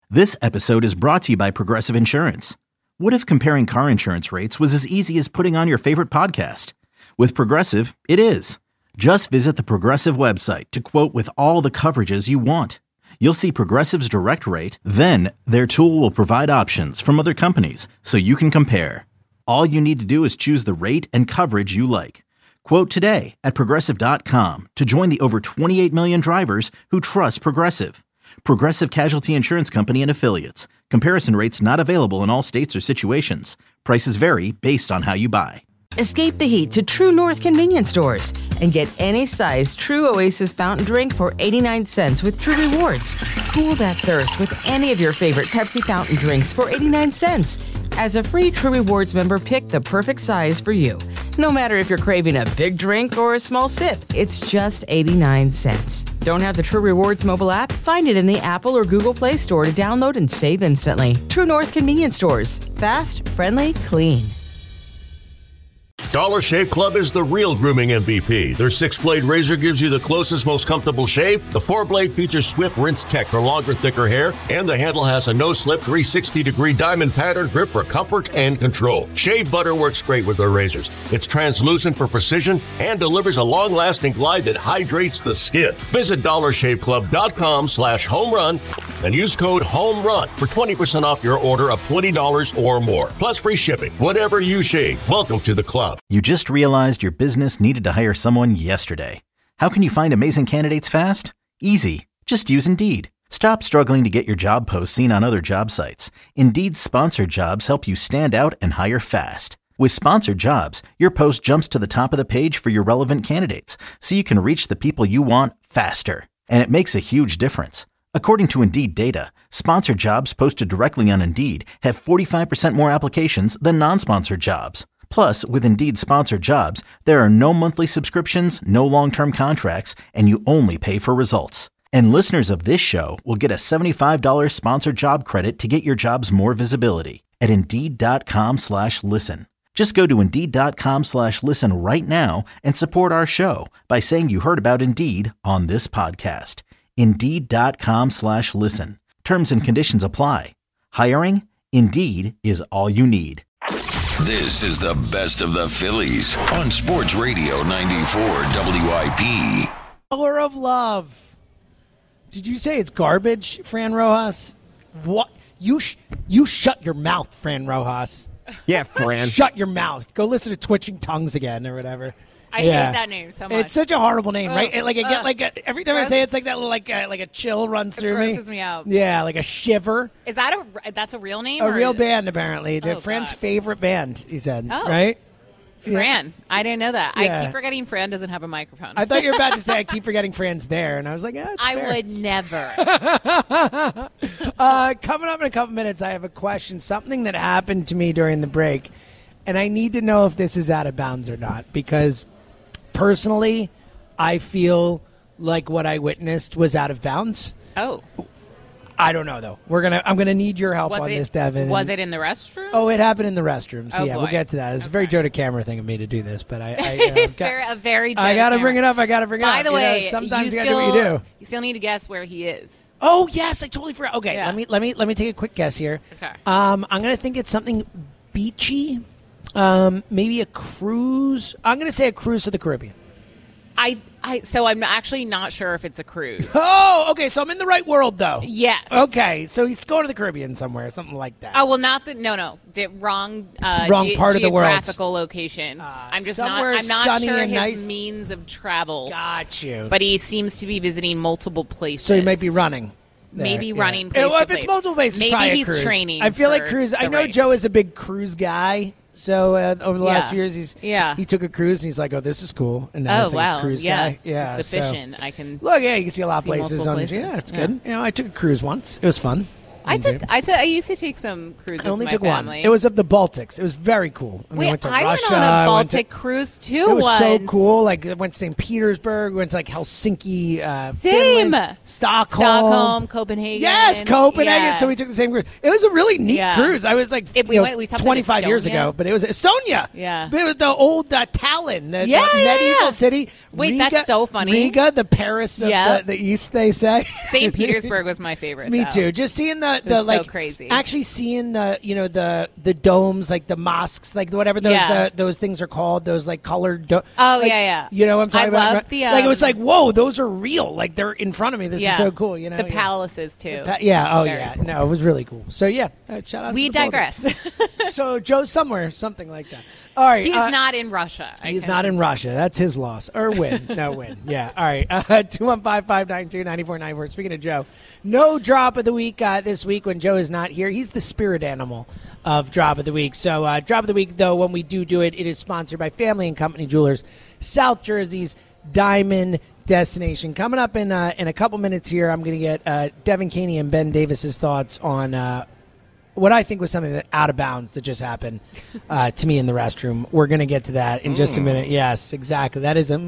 This episode is brought to you by Progressive Insurance. What if comparing car insurance rates was as easy as putting on your favorite podcast? With Progressive, it is. Just visit the Progressive website to quote with all the coverages you want. You'll see Progressive's direct rate, then their tool will provide options from other companies so you can compare. All you need to do is choose the rate and coverage you like. Quote today at Progressive.com to join the over 28 million drivers who trust Progressive. Progressive Casualty Insurance Company and Affiliates. Comparison rates not available in all states or situations. Prices vary based on how you buy. Escape the heat to True North convenience stores and get any size True Oasis fountain drink for 89 cents with True Rewards. Cool that thirst with any of your favorite Pepsi fountain drinks for 89 cents. As a free True Rewards member, pick the perfect size for you. No matter if you're craving a big drink or a small sip, it's just 89 cents. Don't have the True Rewards mobile app? Find it in the Apple or Google Play Store to download and save instantly. True North convenience stores. Fast, friendly, clean. Dollar Shave Club is the real grooming MVP. Their 6-blade razor gives you the closest, most comfortable shave. The 4-blade features swift rinse tech for longer, thicker hair. And the handle has a no-slip 360-degree diamond pattern grip for comfort and control. Shave butter works great with their razors. It's translucent for precision and delivers a long-lasting glide that hydrates the skin. Visit dollarshaveclub.com/homerun and use code HOMERUN for 20% off your order of $20 or more. Plus free shipping. Whatever you shave, welcome to the club. You just realized your business needed to hire someone yesterday. How can you find amazing candidates fast? Easy. Just use Indeed. Stop struggling to get your job posts seen on other job sites. Indeed's sponsored jobs help you stand out and hire fast. With sponsored jobs, your post jumps to the top of the page for your relevant candidates, so you can reach the people you want faster. And it makes a huge difference. According to Indeed data, sponsored jobs posted directly on Indeed have 45% more applications than non-sponsored jobs. Plus, with Indeed sponsored jobs, there are no monthly subscriptions, no long-term contracts, and you only pay for results. And listeners of this show will get a $75 sponsored job credit to get your jobs more visibility at Indeed.com/listen. Just go to Indeed.com/listen right now and support our show by saying you heard about Indeed on this podcast. Indeed.com/listen. Terms and conditions apply. Hiring? Indeed is all you need. This is the best of the Phillies on Sports Radio 94 WIP. Power of love. Did you say it's garbage, Fran Rojas? What? You shut your mouth, Fran Rojas. Yeah, Fran. Shut your mouth. Go listen to Twitching Tongues again or whatever. I hate that name so much. It's such a horrible name, right? Every time I say it, it's like that, like a chill runs through me. It grosses me out. Yeah, like a shiver. Is that's a real name? A real band, apparently. Fran's favorite band, he said. Oh. Right? Fran. I didn't know that. Yeah. I keep forgetting Fran doesn't have a microphone. I thought you were about to say I keep forgetting Fran's there, and I was like, yeah, it's fair. I would never. Coming up in a couple minutes, I have a question, something that happened to me during the break, and I need to know if this is out of bounds or not, because personally, I feel like what I witnessed was out of bounds. Oh. I don't know, though. I'm gonna need your help on this, Devin. Was it in the restroom? Oh, it happened in the restroom. So, boy. We'll get to that. It's a very Joe to camera thing of me to do this, but it's a very Joe I got to to bring it up. By the way, sometimes you got to do what you do. You still need to guess where he is. Oh, yes, I totally forgot. Okay, Yeah. let me take a quick guess here. Okay. I'm gonna think it's something beachy. Maybe a cruise. I'm gonna say a cruise to the Caribbean. So I'm actually not sure if it's a cruise. Oh, okay. So I'm in the right world, though. Yes. Okay. So he's going to the Caribbean somewhere, something like that. Oh well, not the wrong part of the world. Geographical location. I'm just somewhere I'm not sunny sure and his nice. means of travel. Got you. But he seems to be visiting multiple places. So he might be running. Maybe there, running. Yeah. Place Well, to if it's place. multiple places, maybe probably a he's cruise. training. I feel like for cruise. I the know race. Joe is a big cruise guy. So over the last few years, he took a cruise and he's like, "Oh, this is cool." And now he's like a cruise guy. Yeah, it's efficient. I can look. Yeah, you can see a lot of see places. multiple places. Yeah, it's good. You know, I took a cruise once. It was fun. I used to take some cruises. I only with took my family. one. It was of the Baltics. It was very cool. I Wait, went to I Russia. went on a Baltic cruise too. It was once. so cool. Like I went to St. Petersburg. Went to like Helsinki, Same. Finland, Stockholm, Copenhagen. Yes, Copenhagen. Yeah. So we took the same cruise. It was a really neat cruise. I was like, we stopped in 25 years Estonia. ago, but it was Estonia. Yeah. But it was the old Tallinn, the medieval yeah. city. Wait, Riga, that's so funny. Riga, the Paris of the East, they say. St. Petersburg was my favorite. Me though. too. Just seeing the was like so crazy. actually seeing the domes, like the mosques, like whatever those things are called, those like colored yeah. You know what I'm talking about? Loved the, like it was like, whoa, those are real. Like they're in front of me. This is so cool, you know. The palaces too. Yeah. No, it was really cool. So yeah, shout out. We to the digress. So Joe's somewhere, something like that. All right. He's not in Russia. He's not in Russia. That's his loss. Or win. No, win. Yeah. All right. 215-592-9494. Speaking of Joe, no drop of the week this week when Joe is not here. He's the spirit animal of drop of the week. So drop of the week, though, when we do it, it is sponsored by Family and Company Jewelers, South Jersey's Diamond Destination. Coming up in a couple minutes here, I'm going to get Devin Caney and Ben Davis's thoughts on what I think was something that out of bounds that just happened to me in the restroom. We're going to get to that in just a minute. Yes, exactly. That is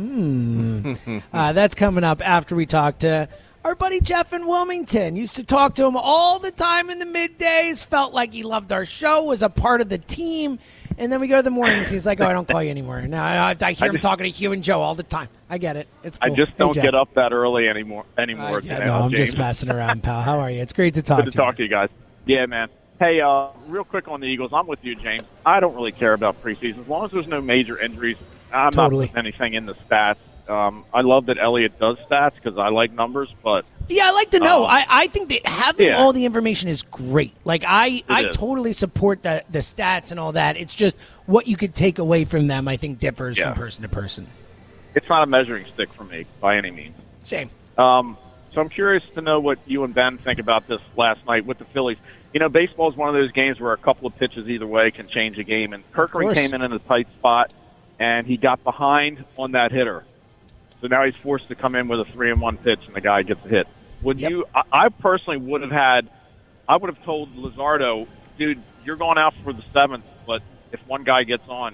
that's coming up after we talk to our buddy Jeff in Wilmington. Used to talk to him all the time in the middays. Felt like he loved our show, was a part of the team. And then we go to the mornings. He's like, "Oh, I don't call you anymore." Now I hear him talking to Hugh and Joe all the time. I get it. It's cool. I just don't Jeff. get up that early anymore. No, I'm just messing around, pal. How are you? It's great to talk Good to talk to you guys. Yeah, man. Hey, real quick on the Eagles. I'm with you, James. I don't really care about preseason. As long as there's no major injuries, I'm not putting anything in the stats. I love that Elliott does stats because I like numbers, but yeah, I like to know. I think that having all the information is great. Like I totally support the stats and all that. It's just what you could take away from them, I think, differs from person to person. It's not a measuring stick for me by any means. Same. So I'm curious to know what you and Ben think about this last night with the Phillies. You know, baseball is one of those games where a couple of pitches either way can change a game. And Kirkering came in a tight spot, and he got behind on that hitter. So now he's forced to come in with a 3-1 pitch, and the guy gets a hit. I personally would have told Luzardo, dude, you're going out for the 7th, but if one guy gets on,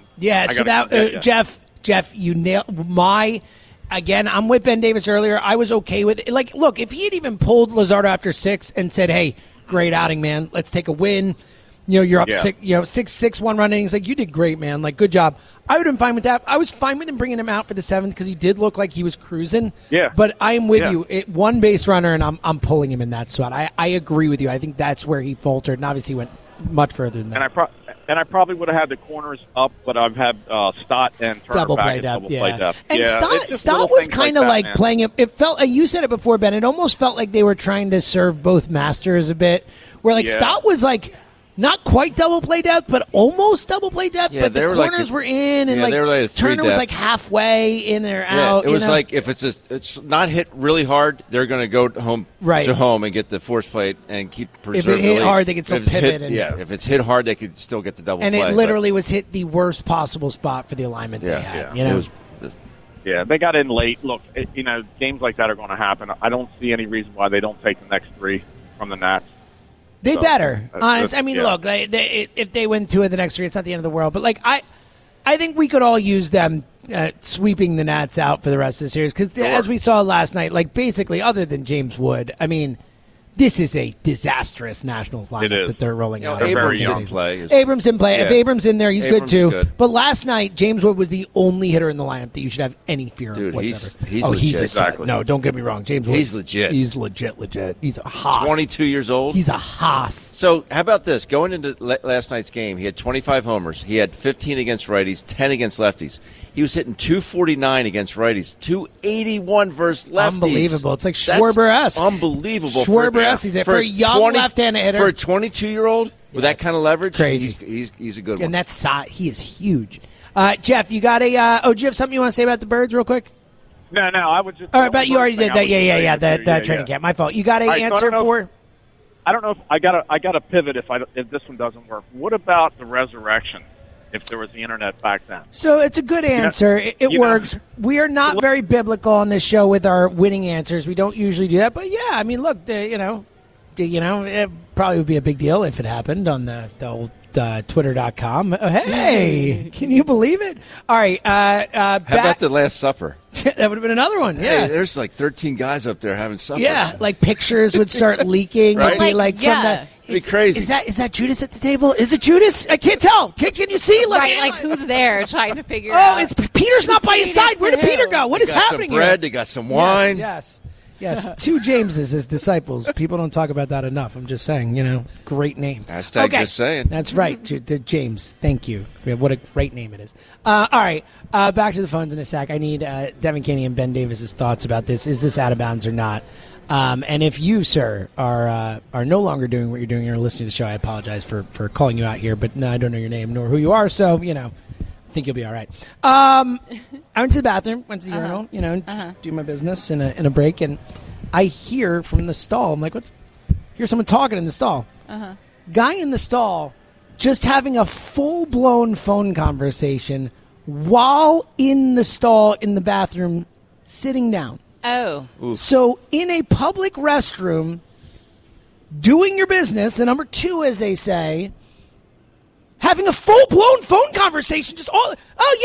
Jeff, you nailed my. Again, I'm with Ben Davis earlier. I was okay with it. Like, look, if he had even pulled Luzardo after 6 and said, "Hey, great outing, man. Let's take a win." You know, you're up 6 1-run innings. Like, you did great, man. Like, good job. I would have been fine with that. I was fine with him bringing him out for the 7th because he did look like he was cruising. Yeah. But I am with you. One base runner, and I'm pulling him in that spot. I agree with you. I think that's where he faltered, and obviously went much further than that. And I probably would have had the corners up, but I've had Stott and Turner double back played and up. double played up. And Stott was kind of like playing it. It felt. You said it before, Ben. It almost felt like they were trying to serve both masters a bit. Where Stott was like not quite double play depth, but almost double play depth. Yeah, but the corners were in, and they were like Turner was like halfway in or out. It was like if it's not hit really hard, they're going to go home to home and get the force plate and keep preserving. If it hit hard, they could still pivot. If it's hit hard, they could still get the double play. And it literally was hit the worst possible spot for the alignment they had. You know? Yeah, they got in late. Look, games like that are going to happen. I don't see any reason why they don't take the next 3 from the Nats. They better, honest. I mean, look, if they win 2 of the next 3, it's not the end of the world. But I think we could all use them sweeping the Nats out for the rest of the series because, as we saw last night, basically, other than James Wood, I mean, this is a disastrous Nationals lineup that they're rolling out. Abrams didn't play. Abrams in play. Yeah. If Abrams in there, he's good too. Good. But last night, James Wood was the only hitter in the lineup that you should have any fear of whatsoever. He's legit. Exactly. No, don't get me wrong. James Wood. He's legit. He's legit. He's a hoss. 22 years old. He's a hoss. So how about this? Going into last night's game, he had 25 homers. He had 15 against righties, 10 against lefties. He was hitting 249 against righties, 281 versus lefties. Unbelievable. It's like Schwarber-esque. Unbelievable. Schwarber-esque. For a young left-handed hitter. For a 22-year-old with that kind of leverage, crazy. He's a good one. And that's he is huge. Jeff, you got do you have something you want to say about the Birds real quick? No, I would just. All right, but you already did that. Yeah. The training camp. My fault. You got an answer for? I don't know if I got a pivot if this one doesn't work. What about the resurrection? If there was the internet back then. So it's a good answer. It works. We are not very biblical on this show with our winning answers. We don't usually do that. But yeah, I mean, look, it probably would be a big deal if it happened on the old Twitter.com. Hey, can you believe it? All right. How about the Last Supper? That would have been another one. Yeah. Hey, there's 13 guys up there having supper. Yeah, pictures would start leaking. Right? From the. It'd be crazy. Is that Judas at the table? Is it Judas? I can't tell. Can you see? Who's there trying to figure out? Oh, it's Peter's not by his side. Where did Peter go? What is happening here? They got some bread. Here? They got some wine. Yes. Yes, 2 Jameses as disciples. People don't talk about that enough. I'm just saying, great name. Hashtag just saying. That's right, to James. Thank you. What a great name it is. All right, back to the phones in a sec. I need Devin Caney and Ben Davis's thoughts about this. Is this out of bounds or not? And if you, sir, are no longer doing what you're doing, you're listening to the show, I apologize for calling you out here, but no, I don't know your name nor who you are, so, I think you'll be all right. I went to the bathroom, went to the urinal, just do my business in a break, and I hear from the stall, I'm like, hear someone talking in the stall. Guy in the stall just having a full-blown phone conversation while in the stall in the bathroom, sitting down. Oh. Oof. So in a public restroom, doing your business, the number 2, as they say, having a full-blown phone conversation, just totally.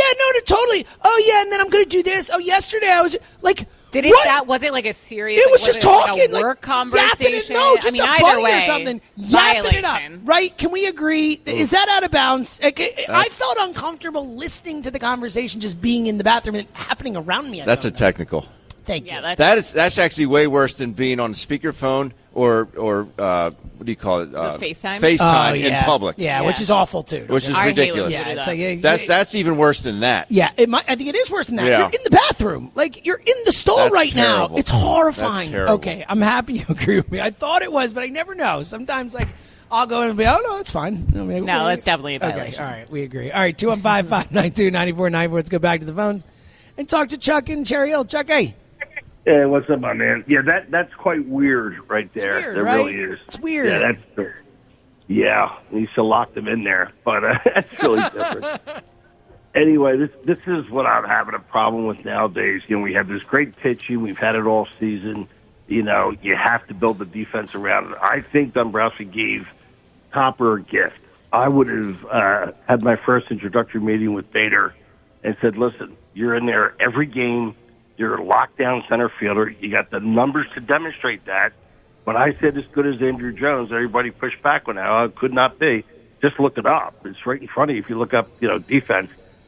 Oh, yeah, and then I'm going to do this. Oh, yesterday I was like, was it like a serious? It was just talking, like a work conversation. Just a either buddy way, or something. Yapping it up, right? Can we agree? Is that out of bounds? I felt uncomfortable listening to the conversation just being in the bathroom and happening around me. That's a technical. Thank you. That's actually way worse than being on speakerphone or what do you call it? FaceTime? FaceTime in public. Yeah, which is awful too. Which is ridiculous. Yeah, it's like, that's even worse than that. Yeah, I think it is worse than that. Yeah. You're in the bathroom. Like, you're in the stall That's now. terrible. It's horrifying. That's terrible. Okay, I'm happy you agree with me. I thought it was, but I never know. Sometimes, I'll go in and be, oh, no, it's fine. No, it's definitely a violation. Okay, all right, we agree. All right, 215-592-9494. Let's go back to the phones and talk to Chuck in Cherry Hill. Chuck, hey. Hey, what's up, my man? Yeah, that's quite weird right there. It's weird, it right? really is. It's weird. Yeah, yeah, he should lock them in there, but that's really different. Anyway, this is what I'm having a problem with nowadays. We have this great pitching. We've had it all season. You have to build the defense around it. I think Dombrowski gave Topper a gift. I would have had my first introductory meeting with Bader and said, listen, you're in there every game. You're a lockdown center fielder. You got the numbers to demonstrate that. When I said as good as Andrew Jones, everybody pushed back on that. It could not be. Just look it up. It's right in front of you if you look up, defense.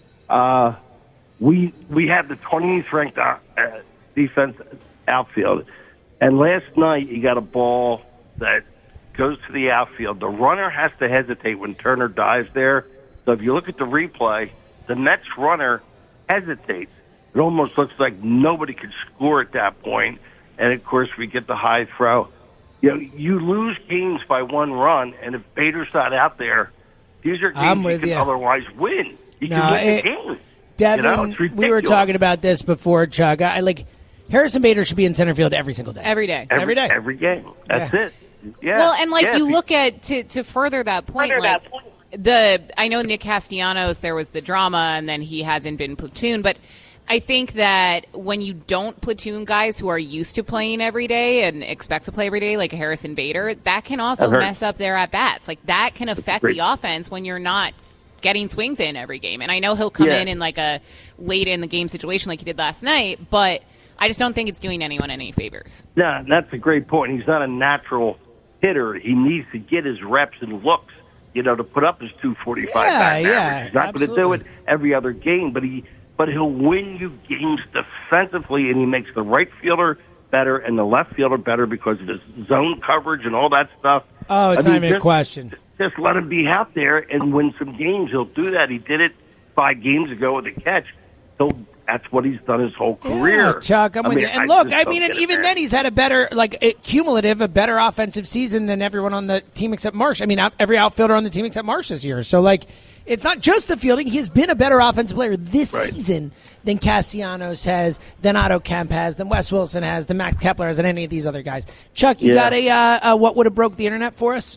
We have the 20th ranked defense outfield. And last night you got a ball that goes to the outfield. The runner has to hesitate when Turner dives there. So if you look at the replay, the Mets runner hesitates. It almost looks like nobody could score at that point. And, of course, we get the high throw. You lose games by 1 run, and if Bader's not out these are games you can otherwise win. You can win the game. Devin, we were talking about this before, Chuck. Harrison Bader should be in center field every single day. Every day. Every day. Every game. That's it. Yeah. Well, and you look at, to further that point, I know Nick Castellanos, there was the drama, and then he hasn't been platooned, but I think that when you don't platoon guys who are used to playing every day and expect to play every day, like a Harrison Bader, that can also mess up their at-bats. That can affect the offense when you're not getting swings in every game. And I know he'll come in a late in the game situation like he did last night, but I just don't think it's doing anyone any favors. Yeah, that's a great point. He's not a natural hitter. He needs to get his reps and looks, to put up his 245 batting average. He's not going to do it every other game, but he'll win you games defensively, and he makes the right fielder better and the left fielder better because of his zone coverage and all that stuff. Oh, it's not even a question. Just let him be out there and win some games. He'll do that. He did it 5 games ago with a catch. That's what he's done his whole career. Yeah, Chuck, I'm with you. And look, and even then he's had a better, a better offensive season than everyone on the team except Marsh. Every outfielder on the team except Marsh this year. So, it's not just the fielding. He has been a better offensive player this season than Castellanos has, than Otto Kemp has, than Wes Wilson has, than Max Kepler has, than any of these other guys. Chuck, you got a what would have broke the internet for us?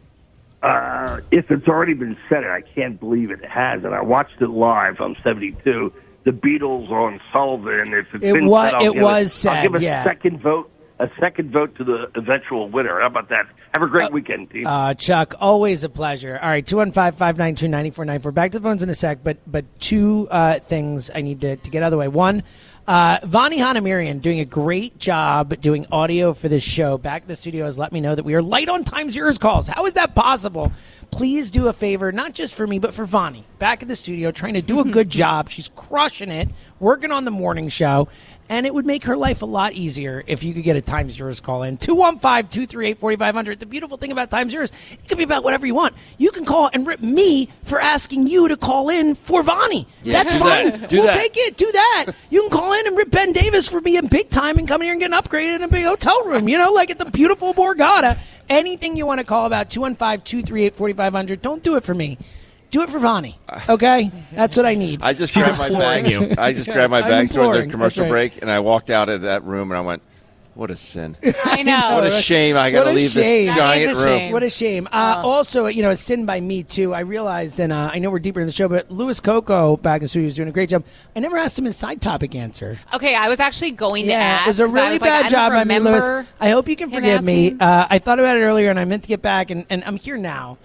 If it's already been said, I can't believe it has. And I watched it live. I'm 72. The Beatles on Sullivan. If it's been said, I'll give a second vote to the eventual winner. How about that? Have a great weekend, team. Chuck, always a pleasure. All right, 215-592-9494. Back to the phones in a sec, but 2 things I need to get out of the way. One, Vani Hanamirian doing a great job doing audio for this show. Back in the studio has let me know that we are light on Times Yours calls. How is that possible? Please do a favor, not just for me, but for Vani. Back in the studio, trying to do a good job. She's crushing it, working on the morning show. And it would make her life a lot easier if you could get a Times Yours call in. 215-238-4500. The beautiful thing about Times Yours, it can be about whatever you want. You can call and rip me for asking you to call in for Vonnie. Yeah, that's fine. We'll take it. Do that. You can call in and rip Ben Davis for being big time and come here and get upgraded in a big hotel room. Like at the beautiful Borgata. Anything you want to call about, 215-238-4500. Don't do it for me. Do it for Vonnie, okay? That's what I need. I just grabbed my bags. I just grabbed my bags during the commercial break, and I walked out of that room, and I went, "What a sin! I know. What a shame! I got to leave this giant room. What a shame!" Also, a sin by me too. I realized, and I know we're deeper in the show, but Louis Coco back in studio is doing a great job. I never asked him his side topic answer. Okay, I was actually going to ask. It was a really bad job by me, Louis. I hope you can forgive me. I thought about it earlier, and I meant to get back, and I'm here now.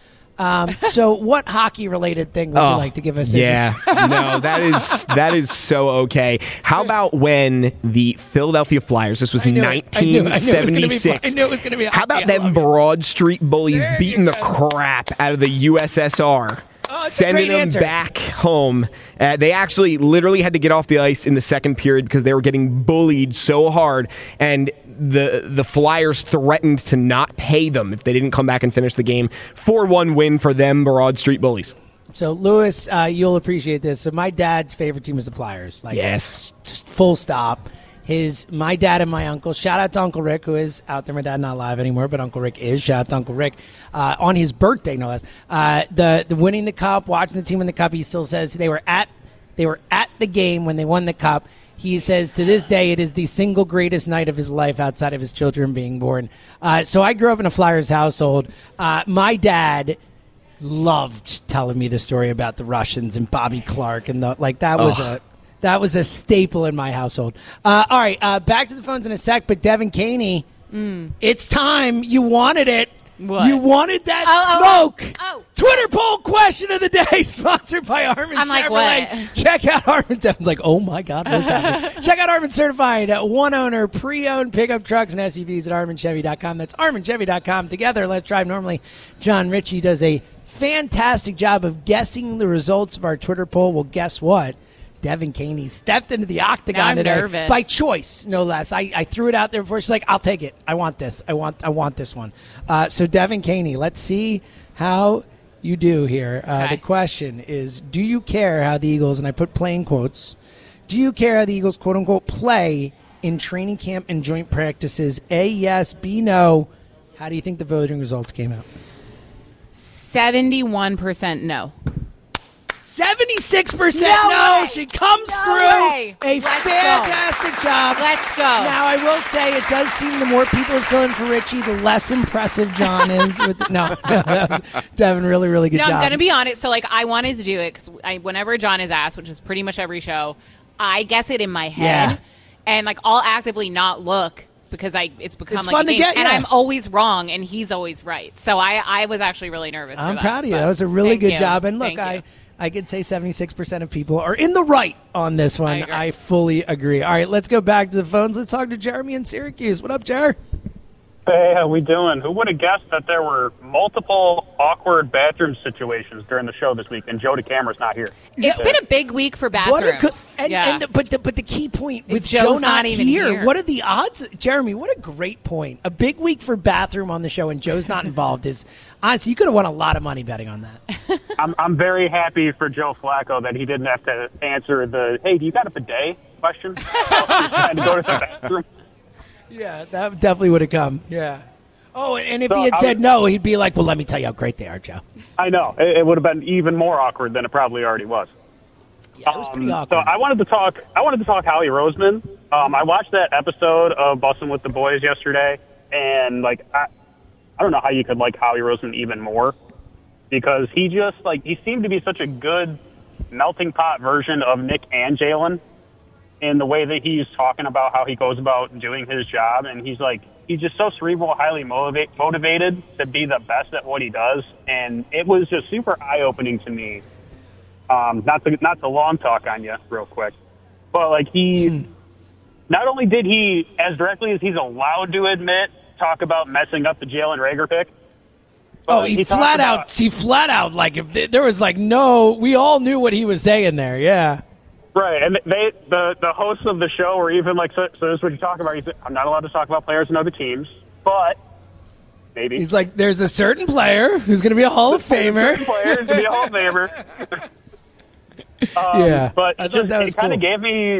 So what hockey-related thing would you like to give us? Yeah, no, that is so okay. How about when the Philadelphia Flyers, this was 1976. I knew it was going to be How about them Broad Street bullies beating the crap out of the USSR? Sending them back home. They actually literally had to get off the ice in the second period because they were getting bullied so hard, and the Flyers threatened to not pay them if they didn't come back and finish the game. 4-1 win for them Broad Street bullies. So, Louis, you'll appreciate this. So my dad's favorite team is the Flyers. Yes. Just full stop. My dad and my uncle, shout out to Uncle Rick, who is out there. My dad not alive anymore, but Uncle Rick is. Shout out to Uncle Rick. On his birthday, no less. The winning the cup, watching the team win the cup, he still says they were at the game when they won the cup. He says to this day it is the single greatest night of his life outside of his children being born. So I grew up in a Flyers household. My dad loved telling me the story about the Russians and Bobby Clark, and that was a staple in my household. All right, back to the phones in a sec, but Devin Caney, it's time. You wanted it. What? You wanted that smoke. Twitter poll question of the day, sponsored by Armin I'm Chevrolet. like, what? Check out Armin. Devin's like, oh my God, what's happening? Check out Armin Certified one-owner pre-owned pickup trucks and SUVs at ArminChevy.com. That's ArminChevy.com. Together, let's drive normally. John Ritchie does a fantastic job of guessing the results of our Twitter poll. Well, guess what? Devin Caney stepped into the octagon today nervous. By choice, no less. I threw it out there before. She's like, "I'll take it. I want this. I want this one." So Devin Caney, let's see how you do here. The question is, do you care how the Eagles, and I put plain quotes, do you care how the Eagles, quote unquote, play in training camp and joint practices? A, yes. B, no. How do you think the voting results came out? 71% no. 76% no. She comes through. Way. Let's fantastic job. Let's go. Now, I will say it does seem the more people are filling for Richie, the less impressive John is. Devin, really, really good job. I'm going to be honest. So, I wanted to do it because whenever John is asked, which is pretty much every show, I guess it in my head. Yeah. And, I'll actively not look because it's become fun a game. To get, and I'm always wrong, and he's always right. So, I was actually really nervous for that. I'm proud of you. That was a really good job. And look, I could say 76% of people are in the right on this one. I fully agree. All right, let's go back to the phones. Let's talk to Jeremy in Syracuse. What up, Jer? Hey, how we doing? Who would have guessed that there were multiple awkward bathroom situations during the show this week, and Joe DeCamera's not here? It's been a big week for bathrooms. But the key point with Joe not even here, what are the odds? Jeremy, what a great point. A big week for bathroom on the show, and Joe's not involved. Is honestly, you could have won a lot of money betting on that. I'm very happy for Joe Flacco that he didn't have to answer the, hey, do you got a bidet question? He's trying to go to the bathroom. Yeah, that definitely would have come. Yeah. Oh, and if he had said no, he'd be like, well, let me tell you how great they are, Joe. I know. It would have been even more awkward than it probably already was. Yeah, it was pretty awkward. So I wanted to talk Howie Roseman. I watched that episode of Bussin' with the Boys yesterday, and I don't know how you could like Howie Roseman even more, because he just he seemed to be such a good melting pot version of Nick and Jalen in the way that he's talking about how he goes about doing his job, and he's just so cerebral, highly motivated to be the best at what he does, and it was just super eye-opening to me. Not to long talk on you real quick, but he not only did he, as directly as he's allowed to admit, talk about messing up the Jalen Reagor pick. He flat out if there was no, we all knew what he was saying there. Yeah. Right, and the hosts of the show were even like, so this is what you talk about. He said, I'm not allowed to talk about players in other teams, but maybe. He's like, there's a certain player who's going to be a Hall of Famer. Player who's going to be a Hall of Famer. Yeah, but I thought that was it kind cool. of gave me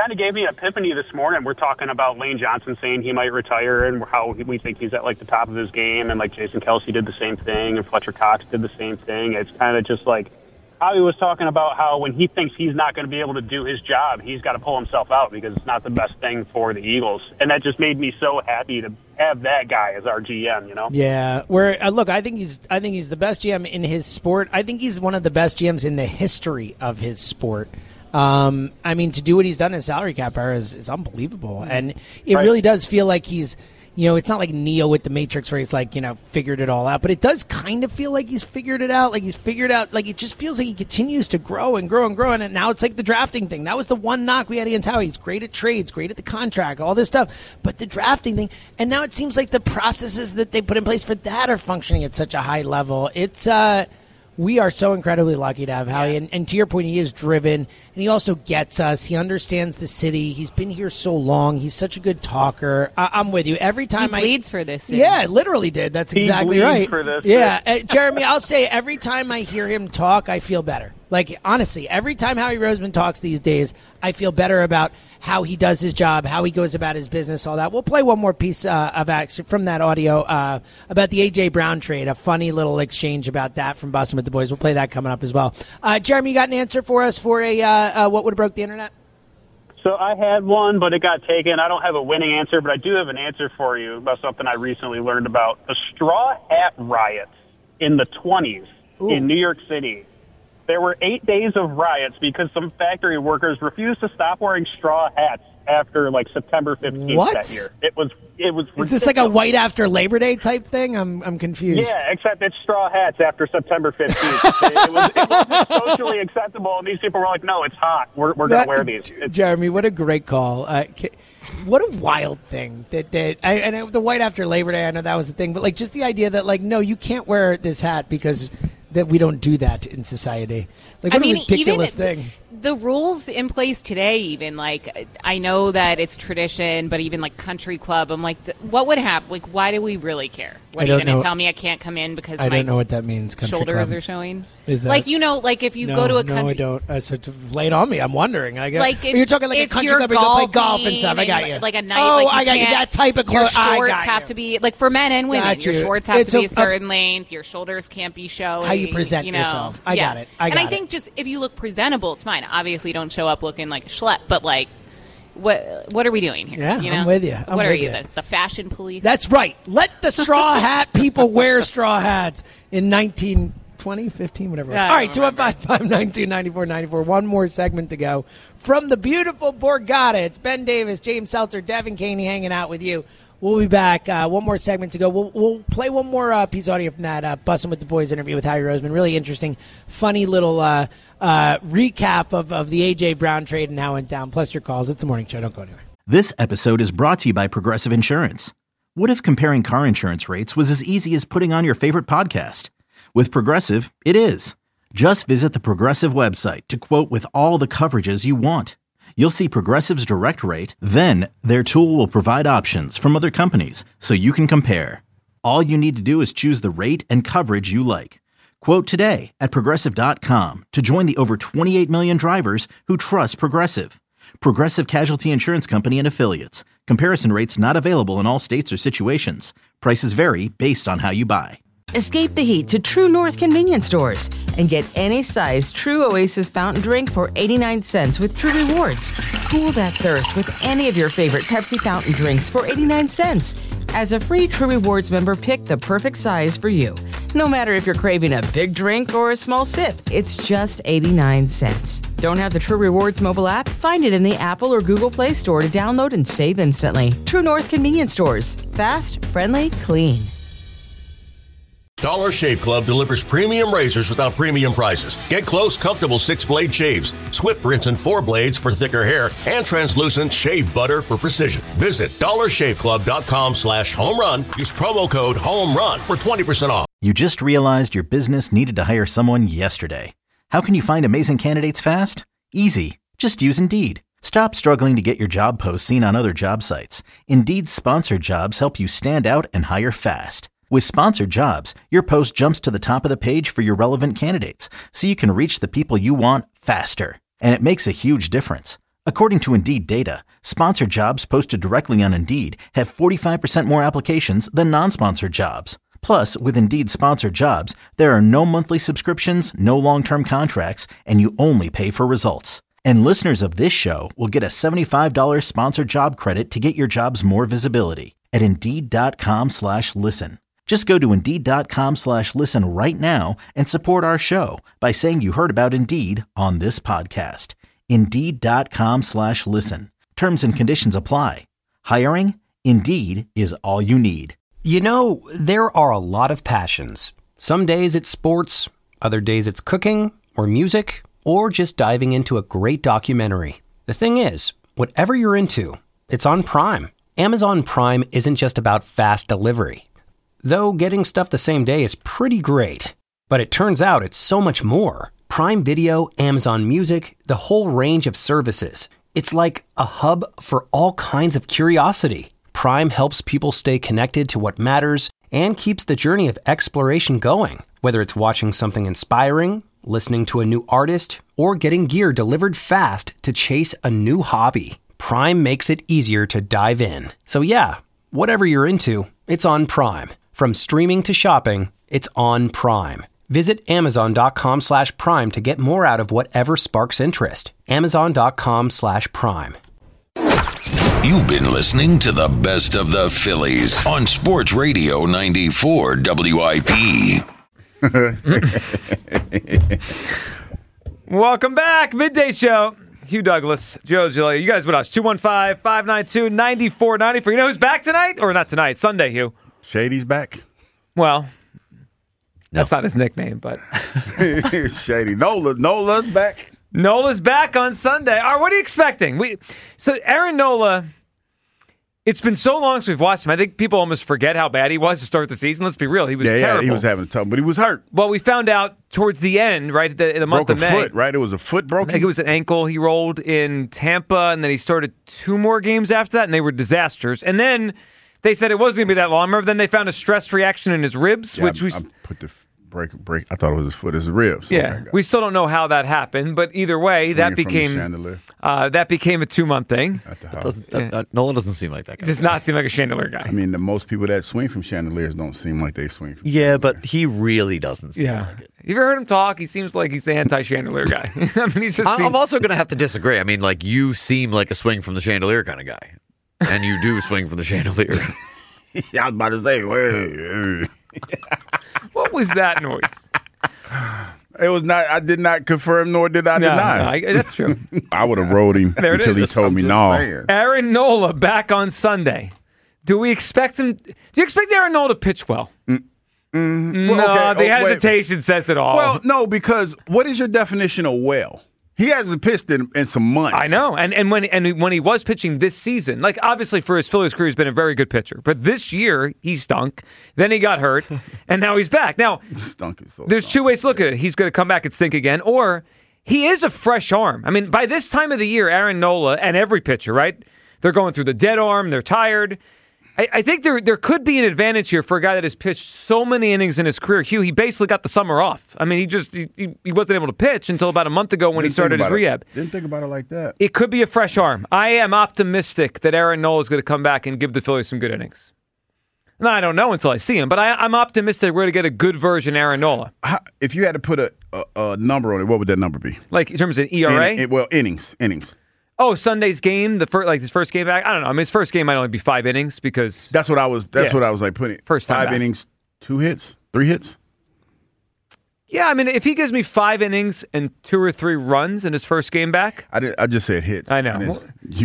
an epiphany this morning. We're talking about Lane Johnson saying he might retire and how we think he's at like the top of his game, and like Jason Kelsey did the same thing and Fletcher Cox did the same thing. It's kind of just like Howie was talking about how when he thinks he's not going to be able to do his job, he's got to pull himself out because it's not the best thing for the Eagles. And that just made me so happy to have that guy as our GM, you know? Yeah. Look, I think he's the best GM in his sport. I think he's one of the best GMs in the history of his sport. I mean, to do what he's done in salary cap era is unbelievable. And it really does feel like he's, it's not like Neo with the Matrix where he's like, figured it all out. But it does kind of feel like he's figured it out. Like he's figured out, like it just feels like he continues to grow and grow and grow. And now it's like the drafting thing. That was the one knock we had against Howie. He's great at trades, great at the contract, all this stuff. But the drafting thing, and now it seems like the processes that they put in place for that are functioning at such a high level. It's, we are so incredibly lucky to have Howie. And to your point, he is driven, and he also gets us. He understands the city. He's been here so long. He's such a good talker. I'm with you. Every time he bleeds for this city. Yeah, literally did. That's exactly right. For this yeah, Jeremy, I'll say every time I hear him talk, I feel better. Like, honestly, every time Howie Roseman talks these days, I feel better about how he does his job, how he goes about his business, all that. We'll play one more piece of action from that audio about the A.J. Brown trade, a funny little exchange about that from Bussin' with the Boys. We'll play that coming up as well. Jeremy, you got an answer for us for a what would have broke the internet? So I had one, but it got taken. I don't have a winning answer, but I do have an answer for you about something I recently learned about. The Straw Hat riots in the 20s in New York City. There were 8 days of riots because some factory workers refused to stop wearing straw hats after like September 15th that year. It was ridiculous. Is this like a white after Labor Day type thing? I'm confused. Yeah, except it's straw hats after September 15th. it was socially acceptable, and these people were like, no, it's hot. We're going to wear these. Jeremy, what a great call. What a wild thing that the white after Labor Day, I know that was the thing, but like just the idea that like, no, you can't wear this hat because that we don't do that in society. Like, what a ridiculous thing. The rules in place today, even like, I know that it's tradition, but even like country club, I'm like, what would happen? Like, why do we really care? What are you going to tell me I can't come in because I don't know what that means. Country shoulders club are showing? Is that, like, like if you go to a country. No, I don't. So it's laid on me. I'm wondering. I guess. Like you're talking like a country club where you go play golf and stuff. I got you. Like a night. Oh, like I got you. That type of clothes. Your shorts have to be, like for men and women, your shorts have to be a certain length. Your shoulders can't be showing. How you present yourself. I got it. I think just if you look presentable, it's fine. Obviously, don't show up looking like a schlep, but like, what are we doing here? Yeah, I'm with you. What are you, the fashion police? That's right. Let the straw hat people wear straw hats in 1920, 15, whatever it was. All right, 215-592-9494. One more segment to go. From the beautiful Borgata, it's Ben Davis, James Seltzer, Devin Caney hanging out with you. We'll be back. One more segment to go. We'll play one more piece of audio from that Bussin' with the Boys interview with Howie Roseman. Really interesting, funny little recap of the A.J. Brown trade and how it went down. Plus your calls. It's the morning show. Don't go anywhere. This episode is brought to you by Progressive Insurance. What if comparing car insurance rates was as easy as putting on your favorite podcast? With Progressive, it is. Just visit the Progressive website to quote with all the coverages you want. You'll see Progressive's direct rate, then their tool will provide options from other companies so you can compare. All you need to do is choose the rate and coverage you like. Quote today at Progressive.com to join the over 28 million drivers who trust Progressive. Progressive Casualty Insurance Company and Affiliates. Comparison rates not available in all states or situations. Prices vary based on how you buy. Escape the heat to True North convenience stores and get any size True Oasis fountain drink for 89 cents with True Rewards. Cool that thirst with any of your favorite Pepsi fountain drinks for 89 cents. As a free True Rewards member, pick the perfect size for you. No matter if you're craving a big drink or a small sip, it's just 89 cents. Don't have the True Rewards mobile app? Find it in the Apple or Google Play Store to download and save instantly. True North convenience stores. Fast, friendly, clean. Dollar Shave Club delivers premium razors without premium prices. Get close, comfortable 6-blade shaves, swift rinse and 4 blades for thicker hair, and translucent shave butter for precision. Visit dollarshaveclub.com/home-run. Use promo code HOME-RUN for 20% off. You just realized your business needed to hire someone yesterday. How can you find amazing candidates fast? Easy. Just use Indeed. Stop struggling to get your job posts seen on other job sites. Indeed's sponsored jobs help you stand out and hire fast. With sponsored jobs, your post jumps to the top of the page for your relevant candidates, so you can reach the people you want faster. And it makes a huge difference. According to Indeed data, sponsored jobs posted directly on Indeed have 45% more applications than non-sponsored jobs. Plus, with Indeed sponsored jobs, there are no monthly subscriptions, no long-term contracts, and you only pay for results. And listeners of this show will get a $75 sponsored job credit to get your jobs more visibility at Indeed.com/listen. Just go to Indeed.com/listen right now and support our show by saying you heard about Indeed on this podcast. Indeed.com/listen. Terms and conditions apply. Hiring? Indeed is all you need. You know, there are a lot of passions. Some days it's sports, other days it's cooking or music, or just diving into a great documentary. The thing is, whatever you're into, it's on Prime. Amazon Prime isn't just about fast delivery. Though getting stuff the same day is pretty great. But it turns out it's so much more. Prime Video, Amazon Music, the whole range of services. It's like a hub for all kinds of curiosity. Prime helps people stay connected to what matters and keeps the journey of exploration going. Whether it's watching something inspiring, listening to a new artist, or getting gear delivered fast to chase a new hobby, Prime makes it easier to dive in. So yeah, whatever you're into, it's on Prime. From streaming to shopping, it's on Prime. Visit Amazon.com/Prime to get more out of whatever sparks interest. Amazon.com/Prime. You've been listening to the best of the Phillies on Sports Radio 94 WIP. Welcome back. Midday Show. Hugh Douglas, Joe Giglio. You guys with us. 215-592-9494. You know who's back tonight? Or not tonight, Sunday, Hugh. Shady's back. Well, that's not his nickname, but. Shady. Nola's back. Nola's back on Sunday. All right, what are you expecting? So Aaron Nola, it's been so long since we've watched him. I think people almost forget how bad he was to start the season. Let's be real. He was terrible. He was having a tough, but he was hurt. Well, we found out towards the end, right, in the month of May. Broke a foot, right? It was a foot broken? I think it was an ankle he rolled in Tampa, and then he started 2 more games after that, and they were disasters. And then they said it wasn't going to be that long. Remember, then they found a stress reaction in his ribs, which we... I put the break. I thought it was his foot, his ribs. Yeah, we still don't know how that happened, but either way, that became a 2-month thing. Nolan doesn't seem like that guy. Does not seem like a chandelier guy. I mean, the most people that swing from chandeliers don't seem like they swing from but he really doesn't seem like it. You ever heard him talk? He seems like he's the anti-chandelier guy. I mean, he's just. I'm also going to have to disagree. I mean, like, you seem like a swing from the chandelier kind of guy, and you do swing from the chandelier. Yeah, I was about to say, wait. What was that noise? It was not. I did not confirm, nor did I deny. No, that's true. I would have rode him until he told me no. Aaron Nola back on Sunday. Do we expect him? Do you expect Aaron Nola to pitch well? The hesitation says it all. Well, no, because what is your definition of well? He hasn't pitched in some months. I know, and when he was pitching this season, like obviously for his Phillies career, he's been a very good pitcher. But this year he stunk. Then he got hurt, and now he's back. Now there's 2 ways to look at it. He's going to come back and stink again, or he is a fresh arm. I mean, by this time of the year, Aaron Nola and every pitcher, right? They're going through the dead arm. They're tired. I think there could be an advantage here for a guy that has pitched so many innings in his career. Hugh, he basically got the summer off. I mean, he wasn't able to pitch until about a month ago when he started his rehab. Didn't think about it like that. It could be a fresh arm. I am optimistic that Aaron Nola is going to come back and give the Phillies some good innings. No, I don't know until I see him, but I'm optimistic we're going to get a good version Aaron Nola. If you had to put a number on it, what would that number be? Like in terms of ERA? Innings. Oh, Sunday's game, his first game back. I don't know. I mean, his first game might only be 5 innings because that's what I was. What I was like putting. First time 5 back. innings, 2 hits, 3 hits. Yeah, I mean, if he gives me 5 innings and 2 or 3 runs in his first game back, I just said hits. I know. I